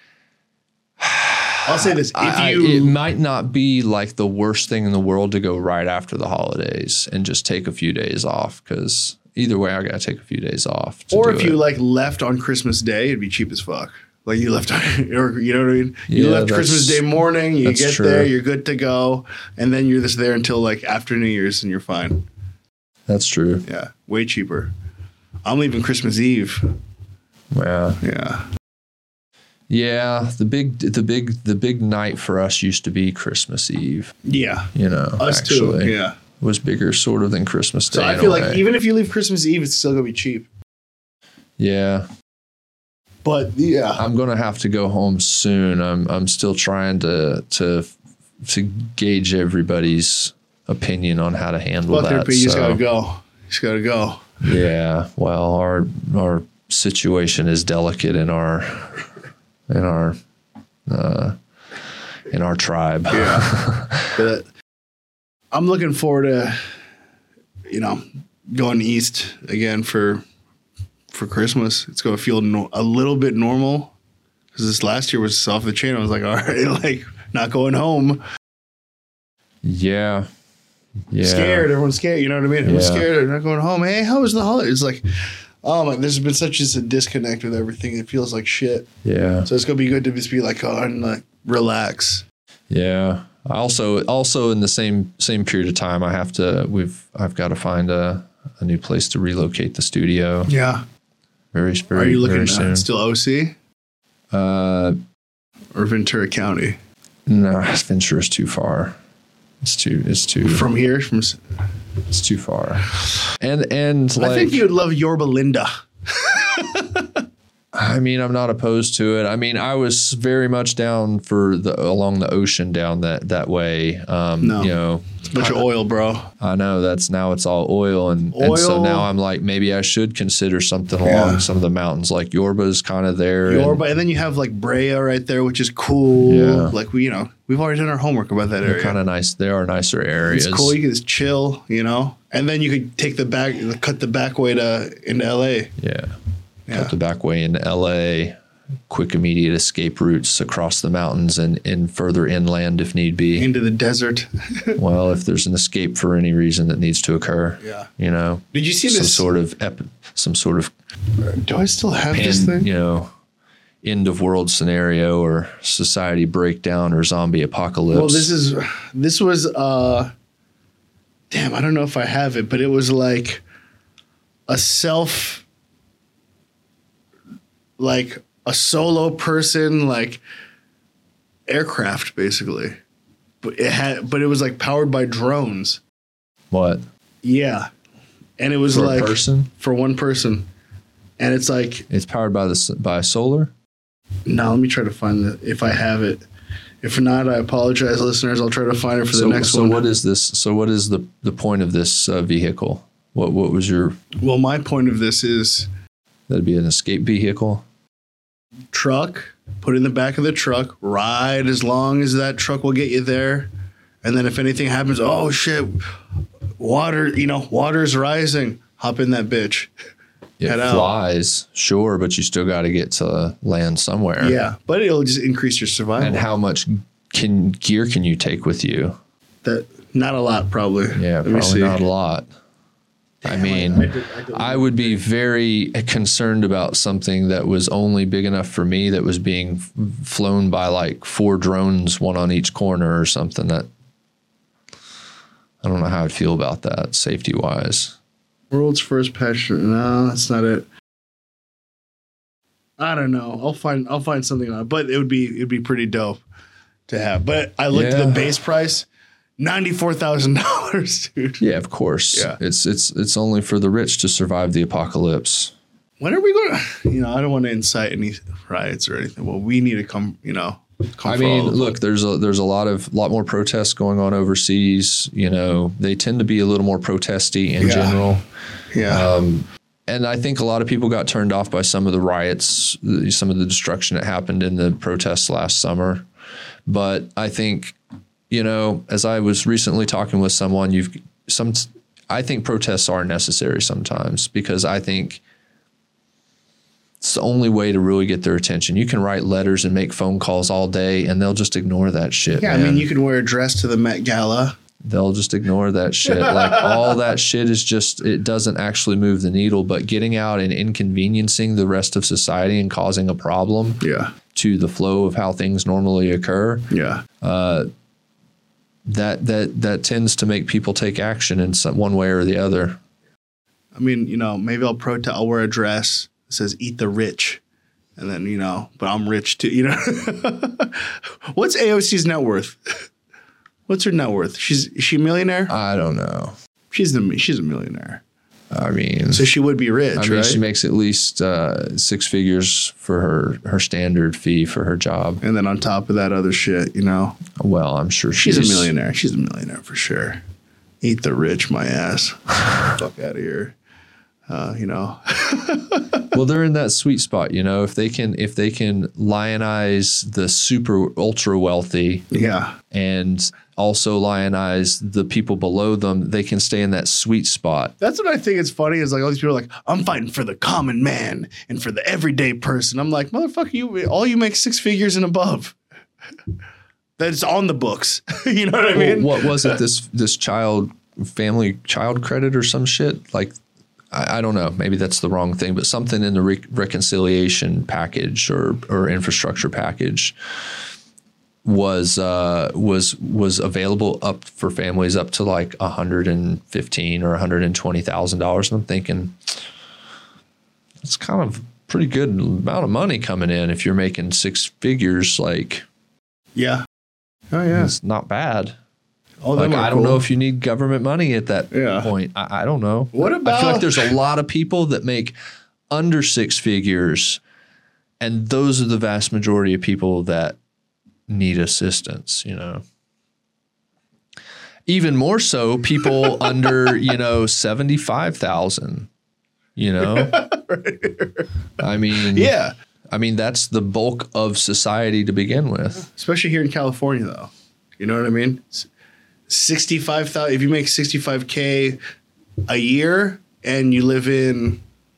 I'll say this: if I, you, it might not be like the worst thing in the world to go right after the holidays and just take a few days off, because either way, I gotta take a few days off. or do if it. you like left on Christmas Day, it'd be cheap as fuck. Like you left, or you know what I mean? You Yeah, left that's- Christmas Day morning, you that's get true. there, you're good to go, and then you're just there until like after New Year's, and you're fine. That's true. Yeah, way cheaper. I'm leaving Christmas Eve. Yeah. Yeah, Yeah, the big, the big, the big night for us used to be Christmas Eve. yeah, You know, us actually, too. Yeah. was bigger sort of than Christmas Day. So I in feel a like way. even if you leave Christmas Eve, it's still gonna be cheap. yeah, But yeah, I'm gonna have to go home soon. I'm, I'm still trying to, to, to gauge everybody's opinion on how to handle fuck there, that. Pete. You just so, gotta go. You just gotta go. yeah, well, our, our situation is delicate in our, in our, uh, in our tribe. Yeah. But I'm looking forward to, you know, going east again for for Christmas. It's going to feel no, a little bit normal because this last year was off the chain. I was like, all right, like not going home. Yeah. Yeah. Scared. Everyone's scared. You know what I mean? Everyone's Yeah. scared. They're not going home. Hey, how was the holiday? It's like, oh my, there's been such just a disconnect with everything. It feels like shit. Yeah. So it's going to be good to just be like, oh, and like relax. Yeah. I also, also in the same, same period of time, I have to, we've, I've got to find a, a new place to relocate the studio. Yeah. Very, very, Are you looking very soon. at still O C Uh, or Ventura County? no, Ventura's too far. It's too, it's too, From here? From s- it's too far. And, and like, I think you would love Yorba Linda. I mean, I'm not opposed to it. I mean, I was very much down for the along the ocean down that that way. Um, No. You know, It's a bunch of oil, bro. I know that's now it's all oil, and, and so Oil. now I'm like, maybe I should consider something along Yeah. some of the mountains, like Yorba's kind of there. and- Yorba, and then you have like Brea right there, which is cool. Yeah. Like we, you know, we've already done our homework about that they're area. kind of nice. They are nicer areas. It's cool. You can just chill, you know, and then you could take the back, cut the back way to into L A. Yeah. Yeah. Cut the back way into L A. Quick, immediate escape routes across the mountains and, and further inland if need be. Into the desert. Well, if there's an escape for any reason that needs to occur, Yeah. you know, Did you see some this? sort of ep- some sort of Do I still have pan, this thing? you know, end of world scenario or society breakdown or zombie apocalypse. Well, this is this was uh damn, I don't know if I have it, but it was like a self like a solo person like aircraft basically. But it had but it was like powered by drones. what Yeah. And it was for like a person? for one person. And it's like, It's powered by the s- by solar. no, let me try to find the if I have it. If not, I apologize, listeners. I'll try to find it for so the next so one. what is this? So what is the the point of this uh, vehicle? What what was your? Well, my point of this is That'd be an escape vehicle. truck, put in the back of the truck, ride as long as that truck will get you there. And then if anything happens, oh shit, water, you know, water's rising. Hop in that bitch. It Head out. flies, sure, but you still got to get to land somewhere. Yeah, but it'll just increase your survival. And how much can gear can you take with you? that not a lot, probably. Yeah, Let me probably see. not a lot. I mean, I did- I did- I would be very concerned about something that was only big enough for me that was being f- flown by like four drones, one on each corner or something. That I don't know how I'd feel about that safety wise. World's first passenger. No, that's not it. I don't know. I'll find I'll find something on it, but it would be it'd be pretty dope to have. But I looked at Yeah. the base price, ninety four thousand dollars, dude. Yeah, of course. Yeah. It's it's it's only for the rich to survive the apocalypse. When are we going to, you know, I don't want to incite any riots or anything. Well, we need to come, you know, come I for mean, all of them. look, there's a there's a lot of lot more protests going on overseas. You know, they tend to be a little more protesty in Yeah. general. Yeah. Um, and I think a lot of people got turned off by some of the riots, some of the destruction that happened in the protests last summer. But I think, you know, as I was recently talking with someone, you've some, I think protests are necessary sometimes because I think it's the only way to really get their attention. You can write letters and make phone calls all day and they'll just ignore that shit. Yeah, man. I mean, you can wear a dress to the Met Gala. They'll just ignore that shit. Like all that shit is just, it doesn't actually move the needle, but getting out and inconveniencing the rest of society and causing a problem Yeah. to the flow of how things normally occur. Yeah. Uh, that, that, that tends to make people take action in some, one way or the other. I mean, you know, maybe I'll protest, I'll wear a dress that says eat the rich. And then, you know, but I'm rich too, you know. What's A O C's net worth? What's her net worth? She's is she a millionaire? I don't know. She's the she's a millionaire. I mean, so she would be rich, I mean, right? she makes at least uh, six figures for her, her standard fee for her job. And then on top of that other shit, you know. Well, I'm sure she's, she's a millionaire. She's a millionaire for sure. Eat the rich, my ass. Fuck out of here. Uh, you know. Well, they're in that sweet spot, you know. If they can, if they can lionize the super ultra wealthy, yeah, and also lionize the people below them, they can stay in that sweet spot. That's what I think is funny is like all these people are like, I'm fighting for the common man and for the everyday person. I'm like, motherfucker, you all you make six figures and above. That's on the books. You know what I mean? Well, what was it? This this child family child credit or some shit? Like, I, I don't know. Maybe that's the wrong thing, but something in the re- reconciliation package or or infrastructure package was uh, was was available up for families up to like a hundred and fifteen or a hundred and twenty thousand dollars. And I'm thinking, it's kind of pretty good amount of money coming in if you're making six figures. Like, yeah, oh yeah, it's not bad. Oh, like, I don't cool. know if you need government money at that yeah. point. I, I don't know. What about? I feel like there's a lot of people that make under six figures, and those are the vast majority of people that need assistance, you know. Even more so people under, you know, seventy-five thousand, you know. I mean, yeah. I mean, that's the bulk of society to begin with. Especially here in California, though. You know what I mean? sixty-five thousand, if you make sixty-five K a year and you live in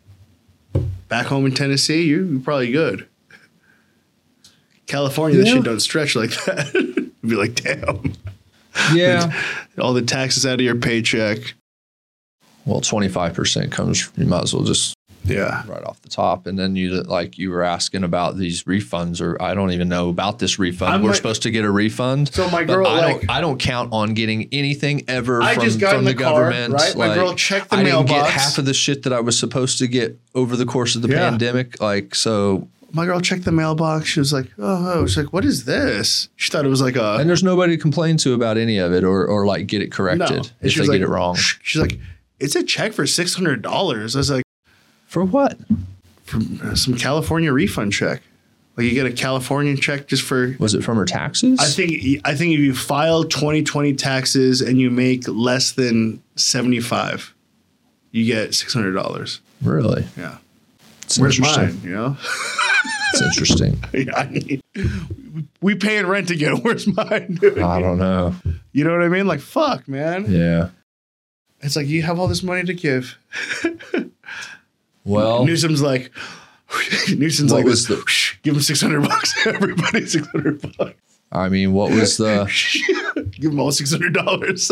back home in Tennessee, you're, you're probably good. California, yeah. That shit don't stretch like that. You'd be like, damn. Yeah. All the taxes out of your paycheck. Well, twenty-five percent comes, you might as well just yeah right off the top. And then you like you were asking about these refunds, or I don't even know about this refund. I'm we're like, supposed to get a refund. So my girl, I like, don't, I don't count on getting anything ever I from, just got from in the, the car, government. Right? My like, girl checked the I mailbox. didn't get half of the shit that I was supposed to get over the course of the yeah. pandemic. Like, so. My girl checked the mailbox. She was like, oh, she's like, what is this? She thought it was like a. And there's nobody to complain to about any of it or, or like get it corrected no. if they like, get it wrong. She's like, it's a check for six hundred dollars. I was like, for what? For some California refund check. Like you get a California check just for. Was it from her taxes? I think I think if you file twenty twenty taxes and you make less than seventy-five, you get six hundred dollars. Really? Yeah. It's Where's mine? You know. It's interesting. Yeah, I mean, we paying rent together. Where's mine? Dude? I don't know. You know what I mean? Like, fuck, man. Yeah. It's like you have all this money to give. Well, Newsom's like, Newsom's what like, was this, the, give him six hundred bucks. Everybody six hundred bucks. I mean, what was the? Give him all six hundred dollars.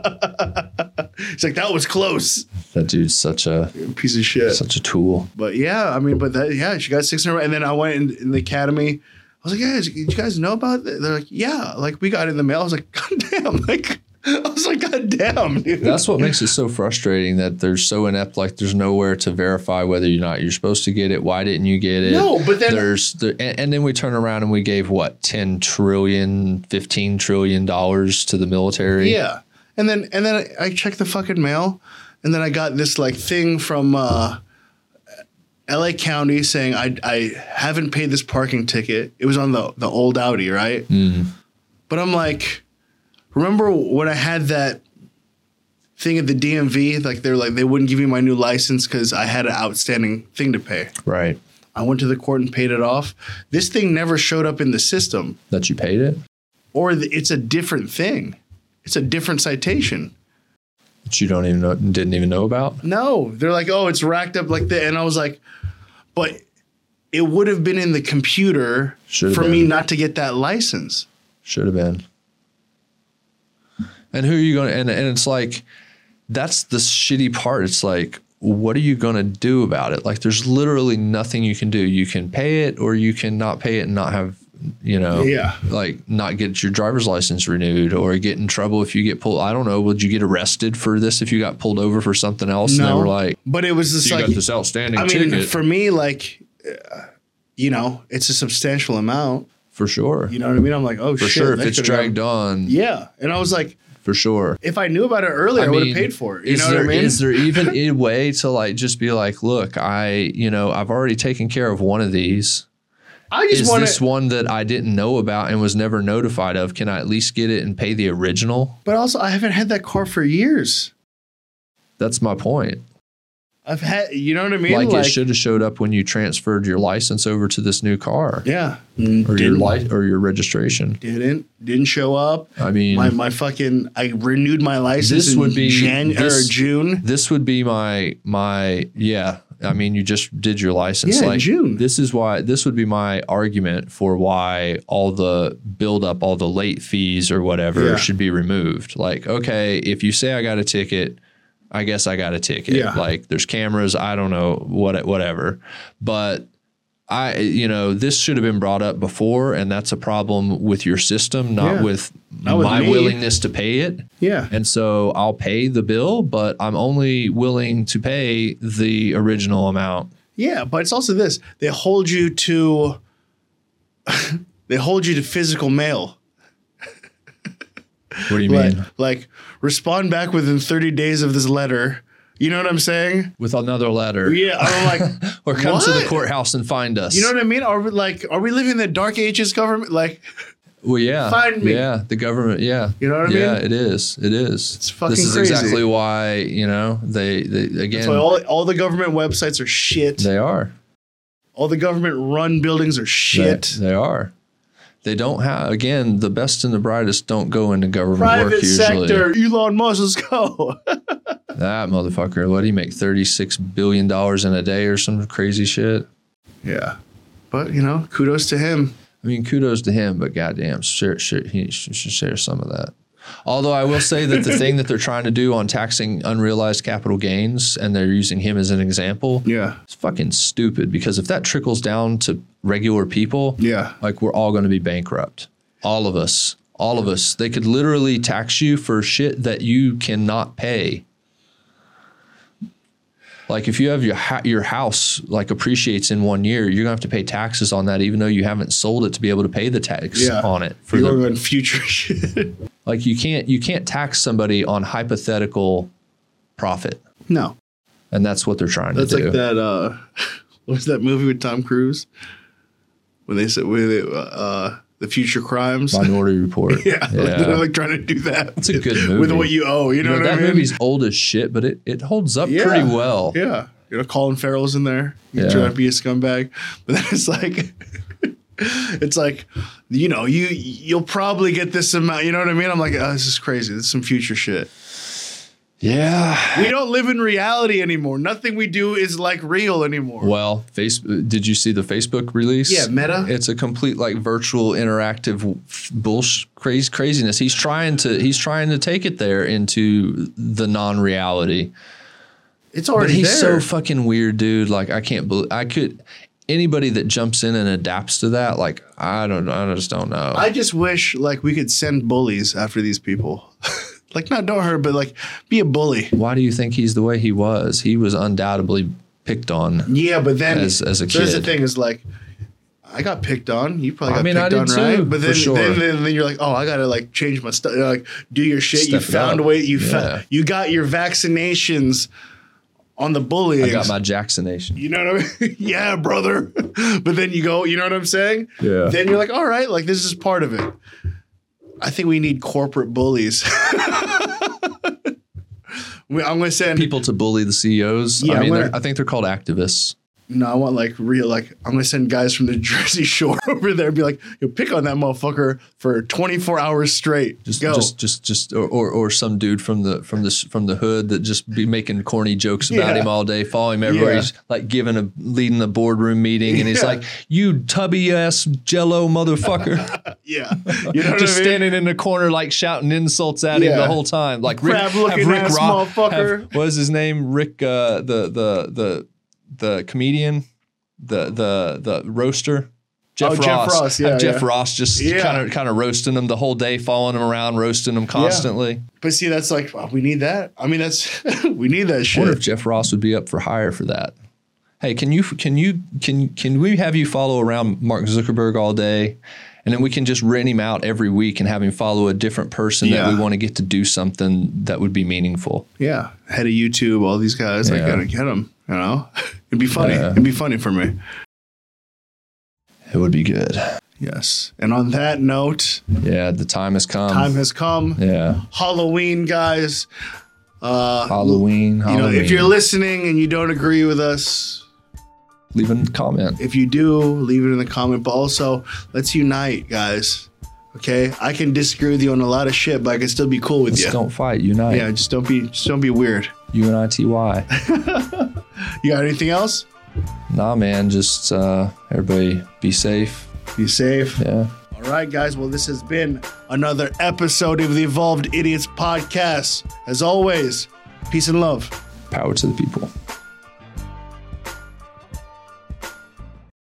It's like that was close. That dude's such a piece of shit. Such a tool. But yeah, I mean, but that yeah, she got six hundred, and then I went in, in the academy. I was like, yeah, did you guys know about it? They're like, yeah, like we got it in the mail. I was like, god damn, like. I was like, god damn, dude. That's what makes it so frustrating that they're so inept. Like, there's nowhere to verify whether or not you're supposed to get it. Why didn't you get it? No, but then there's there, and, and then we turn around and we gave what ten trillion, fifteen trillion dollars to the military. Yeah, and then and then I, I checked the fucking mail, and then I got this like thing from uh, L A County saying I I haven't paid this parking ticket. It was on the the old Audi, right? Mm. But I'm like. Remember when I had that thing at the D M V? Like they're like they wouldn't give me my new license because I had an outstanding thing to pay. Right. I went to the court and paid it off. This thing never showed up in the system. That you paid it? or th- it's a different thing. It's a different citation. That you don't even know, didn't even know about? No, they're like, oh, it's racked up like that. And I was like, but it would have been in the computer Should've for been. me not to get that license. Should have been. And who are you going to, and, and it's like, that's the shitty part. It's like, what are you going to do about it? Like, there's literally nothing you can do. You can pay it or you can not pay it and not have, you know, Yeah. like not get your driver's license renewed or get in trouble if you get pulled. I don't know. Would you get arrested for this if you got pulled over for something else? And they No, were like, but it was just you like, got this outstanding I mean, ticket. for me, like, uh, you know, it's a substantial amount. For sure. You know what I mean? I'm like, oh, For shit. sure. If that it's could've dragged gone- on, Yeah. And I was like, for sure. if I knew about it earlier, I, would have paid for it. You is know there, what I mean? Is there even a way to like just be like, look, I, you know, I've already taken care of one of these. I just Is want this to, one that I didn't know about and was never notified of? Can I at least get it and pay the original? but also I haven't had that car for years. That's my point. I've had, you know what I mean? Like, it should have showed up when you transferred your license over to this new car Yeah. or your Didn't, li- or your registration. didn't, didn't show up. I mean, My, my fucking, I renewed my license This in would be- Jan- this- or June. this would be my my yeah. I mean, you just did your license. Yeah, in like June. This is why this would be my argument for why all the build up, all the late fees or whatever Yeah. should be removed. Like, okay, if you say I got a ticket, I guess I got a ticket. Yeah. Like, there's cameras. I don't know what whatever, but. I, you know, this should have been brought up before, and that's a problem with your system, not Yeah. with Not with my me. willingness to pay it. Yeah. And so I'll pay the bill, but I'm only willing to pay the original amount. Yeah, but it's also this. They hold you to they hold you to physical mail. What do you Like, mean? like respond back within thirty days of this letter. You know what I'm saying? With another letter. Yeah, I'm like, Or come to the what? courthouse and find us. You know what I mean? Are we like, are we living in the dark ages government? Like, Well, yeah. Find me. Yeah, the government, yeah. You know what I Yeah, mean? it is. It is. It's fucking This is crazy. exactly why, you know, they, they again, so all, all the government websites are shit. they are. All the government run buildings are shit. They, they are. They don't have, again, the best and the brightest don't go into government work Private usually. sector, Elon Musk, let's go. That motherfucker, what do you make, thirty-six billion dollars in a day or some crazy shit? Yeah. But, you know, kudos to him. I mean, kudos to him, but goddamn, share, share, he should share some of that. Although I will say that the thing that they're trying to do on taxing unrealized capital gains, and they're using him as an example, Yeah. it's fucking stupid, because if that trickles down to regular people, Yeah. like, we're all going to be bankrupt. All of us. All of us. They could literally tax you for shit that you cannot pay. Like, if you have your ha- your house like appreciates in one year, you're gonna have to pay taxes on that, even though you haven't sold it to be able to pay the tax Yeah. on it. For You're the, going future shit. like, you can't you can't tax somebody on hypothetical profit, No. and that's what they're trying That's to do. like that, uh, what was that movie with Tom Cruise? When they said, when they, uh, the future crimes. Minority Report. Yeah, like, they're like trying to do that. It's a good with movie. what you owe. You know, You know, what that I mean? movie's old as shit, but it, it holds up Yeah. pretty well. Yeah, you know, Colin Farrell's in there. He's Yeah. trying to be a scumbag, but then it's like, it's like, you know, you you'll probably get this amount. You know what I mean? I'm like, oh, this is crazy. This is some future shit. Yeah. We don't live in reality anymore. Nothing we do is like real anymore. Well, face. Did you see the Facebook release? Yeah, Meta. It's a complete like virtual interactive bullshit crazy craziness. He's trying to he's trying to take it there into the non-reality. It's But already he's there. so fucking weird, dude. Like, I can't believe I could anybody that jumps in and adapts to that. Like, I don't I just don't know. I just wish like we could send bullies after these people. Like, not don't hurt, but like be a bully. Why do you think he's the way he was? He was undoubtedly picked on. Yeah, but then As- as a so here's the kid. thing is like, I got picked on. You probably I got mean, I picked did on, too, right? But for then, sure. then, then, then you're like, oh, I gotta like change my stuff. Like, do your shit. you Step it found up. a way. You Yeah. found. You got your vaccinations on the bullying. I got my vaccination. You know what I mean? Yeah, brother. But then you go. You know what I'm saying? Yeah. Then you're like, all right, like this is part of it. I think we need corporate bullies. We- I'm going to send People to bully the C E Os. Yeah, I mean, I'm they're- gonna- I think they're called activists. No, I want like real, like I'm gonna send guys from the Jersey Shore over there and be like, you pick on that motherfucker for twenty-four hours straight. Just, Go. just, just, just, or, or, or some dude from the from the from the hood that just be making corny jokes about Yeah. him all day, following him everywhere. Yeah. He's like giving a leading the boardroom meeting, and he's Yeah. like, "You tubby ass Jello motherfucker," Yeah. You know what just I mean? standing in the corner like shouting insults at him Yeah. the whole time. Like Rick, Crab-looking have Rick ass Ross, motherfucker. have- what is his name? Rick, uh, the the the the comedian. The the the roaster, Jeff Oh, Ross. Jeff Ross, yeah, Have Jeff yeah. Ross just Yeah. kind of kind of roasting him the whole day, following him around, roasting him constantly. But see, that's like, well, we need that. I mean, that's, we need that I wonder if shit. Jeff Ross would be up for hire for that. Hey, can you can you can can we have you follow around Mark Zuckerberg all day, and then we can just rent him out every week and have him follow a different person that Yeah. we want to get to do something that would be meaningful. Yeah. Head of YouTube, all these guys, I Yeah. gotta get them, you know? It'd be funny. Yeah. It'd be funny for me. It would be good. Yes. And on that note, Yeah, the time has come. time has come. yeah, Halloween, guys. Uh, Halloween. you know, Halloween. if you're listening and you don't agree with us, leave a comment. if you do, leave it in the comment. But also, let's unite, guys. Okay, I can disagree with you on a lot of shit, but I can still be cool with Just you. don't fight. Unite. Yeah, just don't be, just don't be weird. U N I T Y. You got anything else? Nah, man. Just uh, everybody be safe. Be safe. Yeah. All right, guys. Well, this has been another episode of the Evolved Idiots podcast. As always, peace and love. Power to the people.